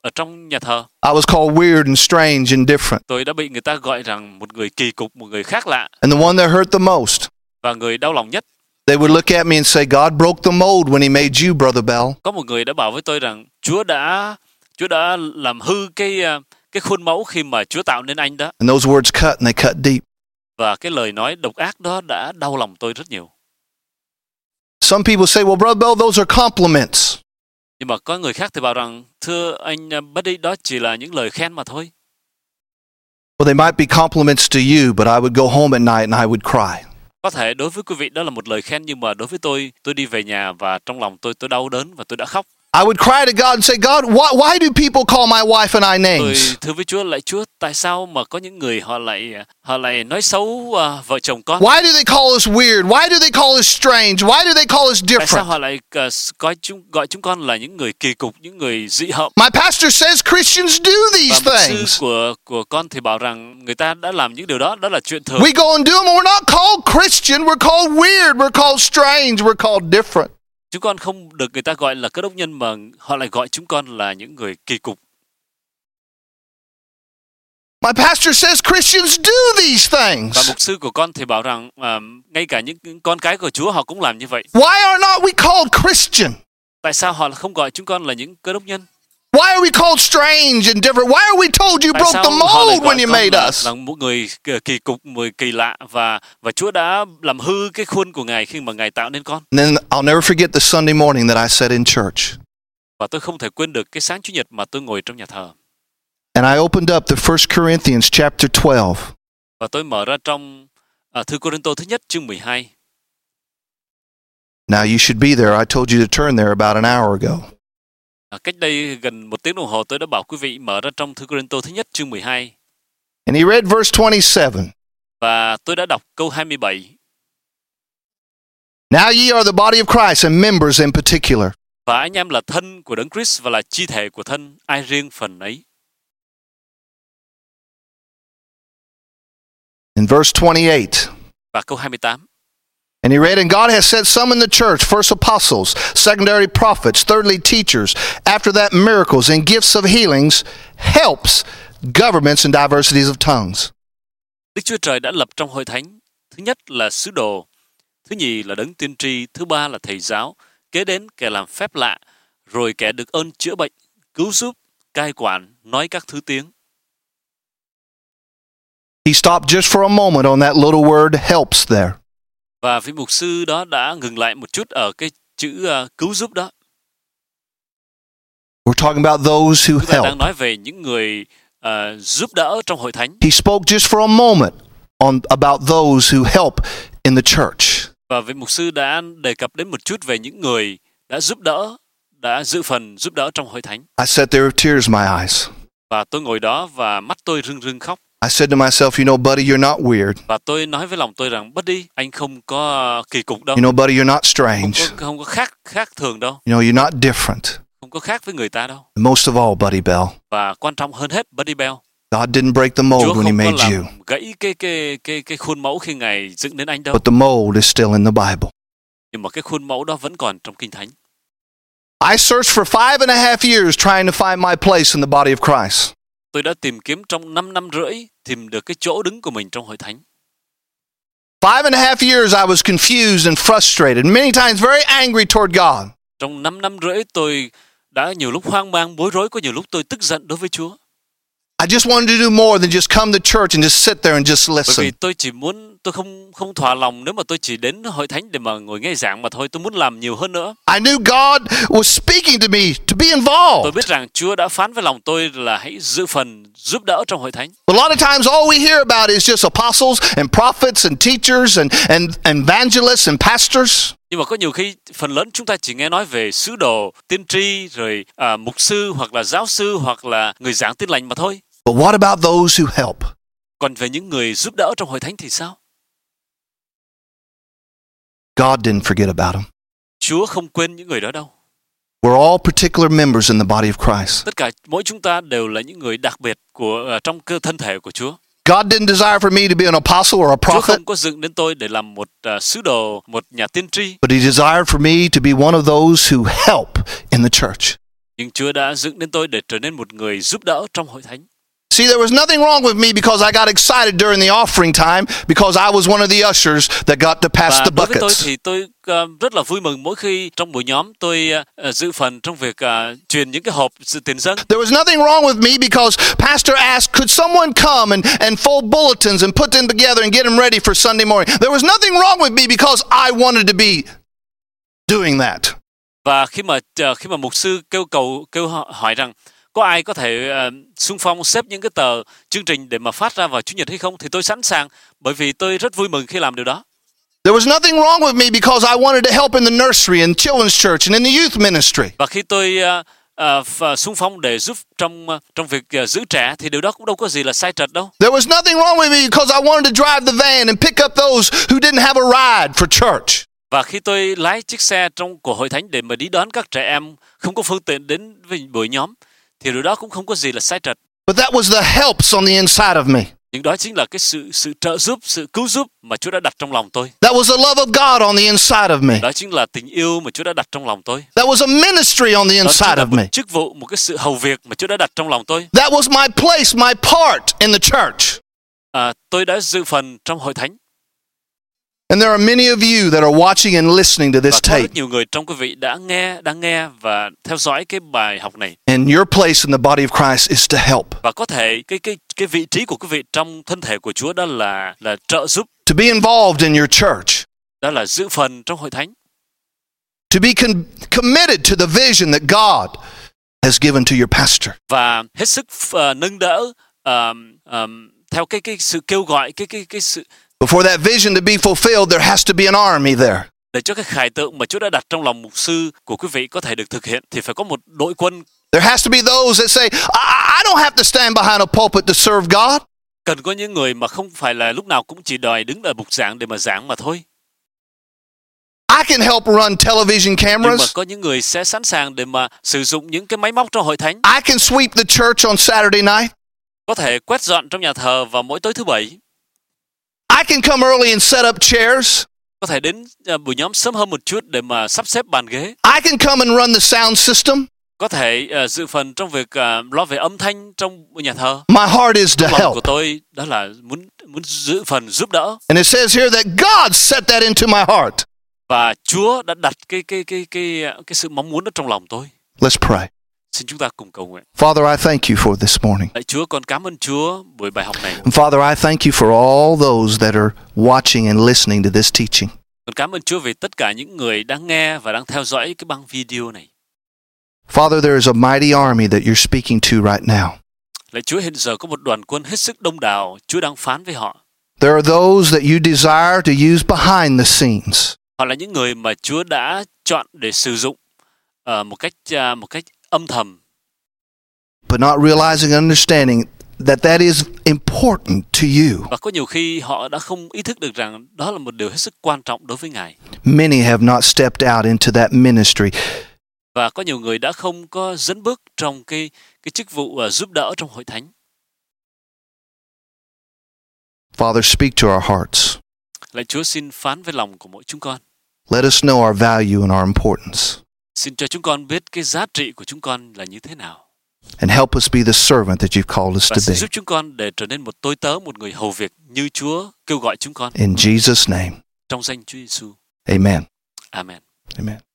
ở trong nhà thờ. I was called weird and strange and different. Tôi đã bị người ta gọi rằng một người kỳ cục, một người khác lạ. And the one that hurt the most, Và người đau lòng nhất, they would look at me and say, God broke the mold when he made you, Brother Bell. có một người đã bảo với tôi rằng Chúa đã Chúa đã làm hư cái cái khuôn mẫu khi mà Chúa tạo nên anh đó. And those words cut and they cut deep. Và cái lời nói độc ác đó đã đau lòng tôi rất nhiều. Some people say, well, Brother Bell, those are compliments. Nhưng mà có người khác thì bảo rằng thưa anh Buddy, đó chỉ là những lời khen mà thôi. Well, they might be compliments to you, but I would go home at night and I would cry. Có thể đối với quý vị đó là một lời khen, nhưng mà đối với tôi, tôi đi về nhà và trong lòng tôi tôi đau đớn và tôi đã khóc. I would cry to God and say, God, why, why do people call my wife and I Tôi names? thưa với Chúa, lạy Chúa, tại sao mà có những người họ lại họ lại nói xấu uh, vợ chồng con? Why do they call us weird? Why do they call us strange? Why do they call us Tại sao different? họ lại uh, coi chúng gọi chúng con là những người kỳ cục, những người dị hợm? My pastor says Christians do Và these mục sư things. của của con thì bảo rằng người ta đã làm những điều đó, đó là chuyện thường. We go and do them, and we're not called Christian. We're called weird. We're called strange. We're called different. Chúng con không được người ta gọi là cơ đốc nhân, mà họ lại gọi chúng con là những người kỳ cục. My pastor says Christians do these Và things. mục sư của con thì bảo rằng à, ngay cả những con cái của Chúa họ cũng làm như vậy. Why are not we called Christian? Tại sao họ không gọi chúng con là những cơ đốc nhân? Why are we called strange and different? Why are we told you Tại broke sao the họ lại mold gọi when you con made là, us? là một người kỳ cục, người kỳ lạ, và và Chúa đã làm hư cái khuôn của Ngài khi mà Ngài tạo nên con. And then I'll never forget the Sunday morning that I sat in church. Và tôi không thể quên được cái sáng Chủ nhật mà tôi ngồi trong nhà thờ. And I opened up the First Corinthians chapter twelve. Và tôi mở ra trong uh, thư Cô-rinh-tô thứ nhất chương mười hai. Now you should be there. I told you to turn there about an hour ago. À, cách đây gần một tiếng đồng hồ tôi đã bảo quý vị mở ra trong thư Cô-rinh-tô thứ nhất chương mười hai. And he read verse twenty-seven. Và tôi đã đọc câu hai mươi bảy. Now ye are the body of Christ and members in particular. Và anh em là thân của Đấng Christ và là chi thể của thân, ai riêng phần ấy. In verse twenty-eight. Và câu hai mươi tám. And he read, and God has set some in the church, first apostles, secondary prophets, thirdly teachers, after that miracles and gifts of healings, helps, governments and diversities of tongues. Đức Chúa Trời đã lập trong hội thánh, thứ nhất là sứ đồ, thứ nhì là đấng tiên tri, thứ ba là thầy giáo, kế đến kẻ làm phép lạ, rồi kẻ được ơn chữa bệnh, cứu giúp, cai quản, nói các thứ tiếng. He stopped just for a moment on that little word helps there. Và vị mục sư đó đã ngừng lại một chút ở cái chữ uh, cứu giúp đó. We're talking about those who Chúng ta đang help. nói về những người uh, giúp đỡ trong hội thánh. He spoke just for a moment on about those who help in the church. Và vị mục sư đã đề cập đến một chút về những người đã giúp đỡ, đã dự phần giúp đỡ trong hội thánh. I sat there with tears in my eyes. Và tôi ngồi đó và mắt tôi rưng rưng khóc. I said to myself, you know, buddy, you're not weird. Và tôi nói với lòng tôi rằng, Buddy, anh không có kỳ cục đâu. You know, buddy, you're not Không strange. có, không có khác khác thường đâu. You know, you're not different. Không có khác với người ta đâu. And most of all, Buddy Bell, Và quan trọng hơn hết, Buddy Bell, God didn't break the mold Chúa when he không có made you, làm gãy cái cái cái cái khuôn mẫu khi Ngài dựng nên anh đâu. but the mold is still in the Bible. Nhưng mà cái khuôn mẫu đó vẫn còn trong Kinh Thánh. I searched for five and a half years trying to find my place in the body of Christ. Tôi đã tìm kiếm trong năm năm rưỡi tìm được cái chỗ đứng của mình trong hội thánh. Five and a half years I was confused and frustrated, many times very angry toward God. Trong năm năm rưỡi tôi đã nhiều lúc hoang mang, bối rối, có nhiều lúc tôi tức giận đối với Chúa. I just wanted to do more than just come to church and just sit there and just Bởi vì listen. tôi chỉ muốn, tôi không không thỏa lòng nếu mà tôi chỉ đến hội thánh để mà ngồi nghe giảng mà thôi. Tôi muốn làm nhiều hơn nữa. I knew God was speaking to me to be Tôi involved. biết rằng Chúa đã phán với lòng tôi là hãy dự phần giúp đỡ trong hội thánh. A lot of times all we hear about is just apostles and prophets and teachers and, and, and evangelists and pastors. Nhưng mà có nhiều khi phần lớn chúng ta chỉ nghe nói về sứ đồ, tiên tri, rồi à, mục sư hoặc là giáo sư hoặc là người giảng tin lành mà thôi. But what about those who help? Còn về những người giúp đỡ trong hội thánh thì sao? God didn't forget about them. Chúa không quên những người đó đâu. We're all particular members in the body of Christ. Tất cả mỗi chúng ta đều là những người đặc biệt của uh, trong cơ thân thể của Chúa. God didn't desire for me to be an apostle or a Chúa prophet, không có dựng đến tôi để làm một uh, sứ đồ, một nhà tiên tri. but He desired for me to be one of those who help in the church. Nhưng Chúa đã dựng nên tôi để trở nên một người giúp đỡ trong hội thánh. See, there was nothing wrong with me because I got excited during the offering time because I was one of the ushers that got to pass Và the đối với tôi buckets. thì tôi uh, rất là vui mừng mỗi khi trong buổi nhóm tôi uh, dự phần trong việc uh, truyền những cái hộp sự tiền dâng. There was nothing wrong with me because Pastor asked, could someone come and, and fold bulletins and put them together and get them ready for Sunday morning? There was nothing wrong with me because I wanted to be doing that. Và khi mà uh, khi mà mục sư kêu cầu kêu hỏi rằng có ai có thể uh, xung phong xếp những cái tờ chương trình để mà phát ra vào Chủ nhật hay không, thì tôi sẵn sàng, bởi vì tôi rất vui mừng khi làm điều đó. There was nothing wrong with me because I wanted to help in the nursery and children's church and in the youth ministry. Và khi tôi uh, uh, xung phong để giúp trong uh, trong việc uh, giữ trẻ, thì điều đó cũng đâu có gì là sai trật đâu. There was nothing wrong with me because I wanted to drive the van and pick up those who didn't have a ride for church. Và khi tôi lái chiếc xe trong của hội thánh để mà đi đón các trẻ em không có phương tiện đến với buổi nhóm, thì điều đó cũng không có gì là sai trật. But that was the helps on the inside of me. Nhưng đó chính là cái sự sự trợ giúp, sự cứu giúp mà Chúa đã đặt trong lòng tôi. That was the love of God on the inside of me. Đó chính là tình yêu mà Chúa đã đặt trong lòng tôi. That was a ministry on the Đó chính inside là of me. một chức vụ, một cái sự hầu việc mà Chúa đã đặt trong lòng tôi. That was my place, my part in the church. À, tôi đã dự phần trong hội thánh. And there are many of you that are watching and listening to this Và có tape. rất nhiều người trong quý vị đã nghe, đang nghe và theo dõi cái bài học này. And your place in the body of Christ is to help. Và có thể cái cái cái vị trí của quý vị trong thân thể của Chúa đó là là trợ giúp, To be involved in your church. đó là dự phần trong hội thánh. To be con- committed to the vision that God has given to your pastor. Và hết sức uh, nâng đỡ um, um, theo cái cái sự kêu gọi, cái cái cái sự But for that vision to be fulfilled, there has to be an army there. để cho cái khải tượng mà Chúa đã đặt trong lòng mục sư của quý vị có thể được thực hiện, thì phải có một đội quân. There has to be those that say, I, I don't have to stand behind a pulpit to serve God. Cần có những người mà không phải là lúc nào cũng chỉ đòi đứng ở bục giảng để mà giảng mà thôi. I can help run television Nhưng mà cameras. có những người sẽ sẵn sàng để mà sử dụng những cái máy móc trong hội thánh. I can sweep the church on Saturday night. Có thể quét dọn trong nhà thờ vào mỗi tối thứ bảy. I can come early and set up chairs. Có thể đến uh, buổi nhóm sớm hơn một chút để mà sắp xếp bàn ghế. I can come and run the sound system. Có thể uh, dự phần trong việc uh, lo về âm thanh trong nhà thờ. My heart is to Trong lòng của help. tôi đó là muốn muốn dự phần giúp đỡ. And it says here that God set that into my heart. Và Chúa đã đặt cái cái cái cái cái sự mong muốn đó trong lòng tôi. Let's pray. Xin chúng ta cùng cầu nguyện. Father, I thank you for this morning. Lạy Chúa, con cảm ơn Chúa buổi bài học này. And Father, I thank you for all those that are watching and listening to this teaching. Con cảm ơn Chúa vì tất cả những người đang nghe và đang theo dõi cái băng video này. Father, there is a mighty army that you're speaking to right now. Lạy Chúa, hiện giờ có một đoàn quân hết sức đông đảo, Chúa đang phán với họ. There are those that you desire to use behind the scenes. Họ là những người mà Chúa đã chọn để sử dụng uh, một cách uh, một cách âm thầm, But not realizing and understanding that that is important to you. và có nhiều khi họ đã không ý thức được rằng đó là một điều hết sức quan trọng đối với Ngài. Many have not stepped out into that ministry. Và có nhiều người đã không có dẫn bước trong cái cái chức vụ uh, giúp đỡ trong hội thánh. Father, speak to our hearts. Lạy Chúa, xin phán với lòng của mỗi chúng con. Let us know our value and our importance. Xin cho chúng con biết cái giá trị của chúng con là như thế nào. And help us be the servant that you've called us Và to xin be. giúp chúng con để trở nên một tôi tớ, một người hầu việc như Chúa kêu gọi chúng con. In Jesus' name, Trong danh Chúa Giêsu. amen. Amen. Amen.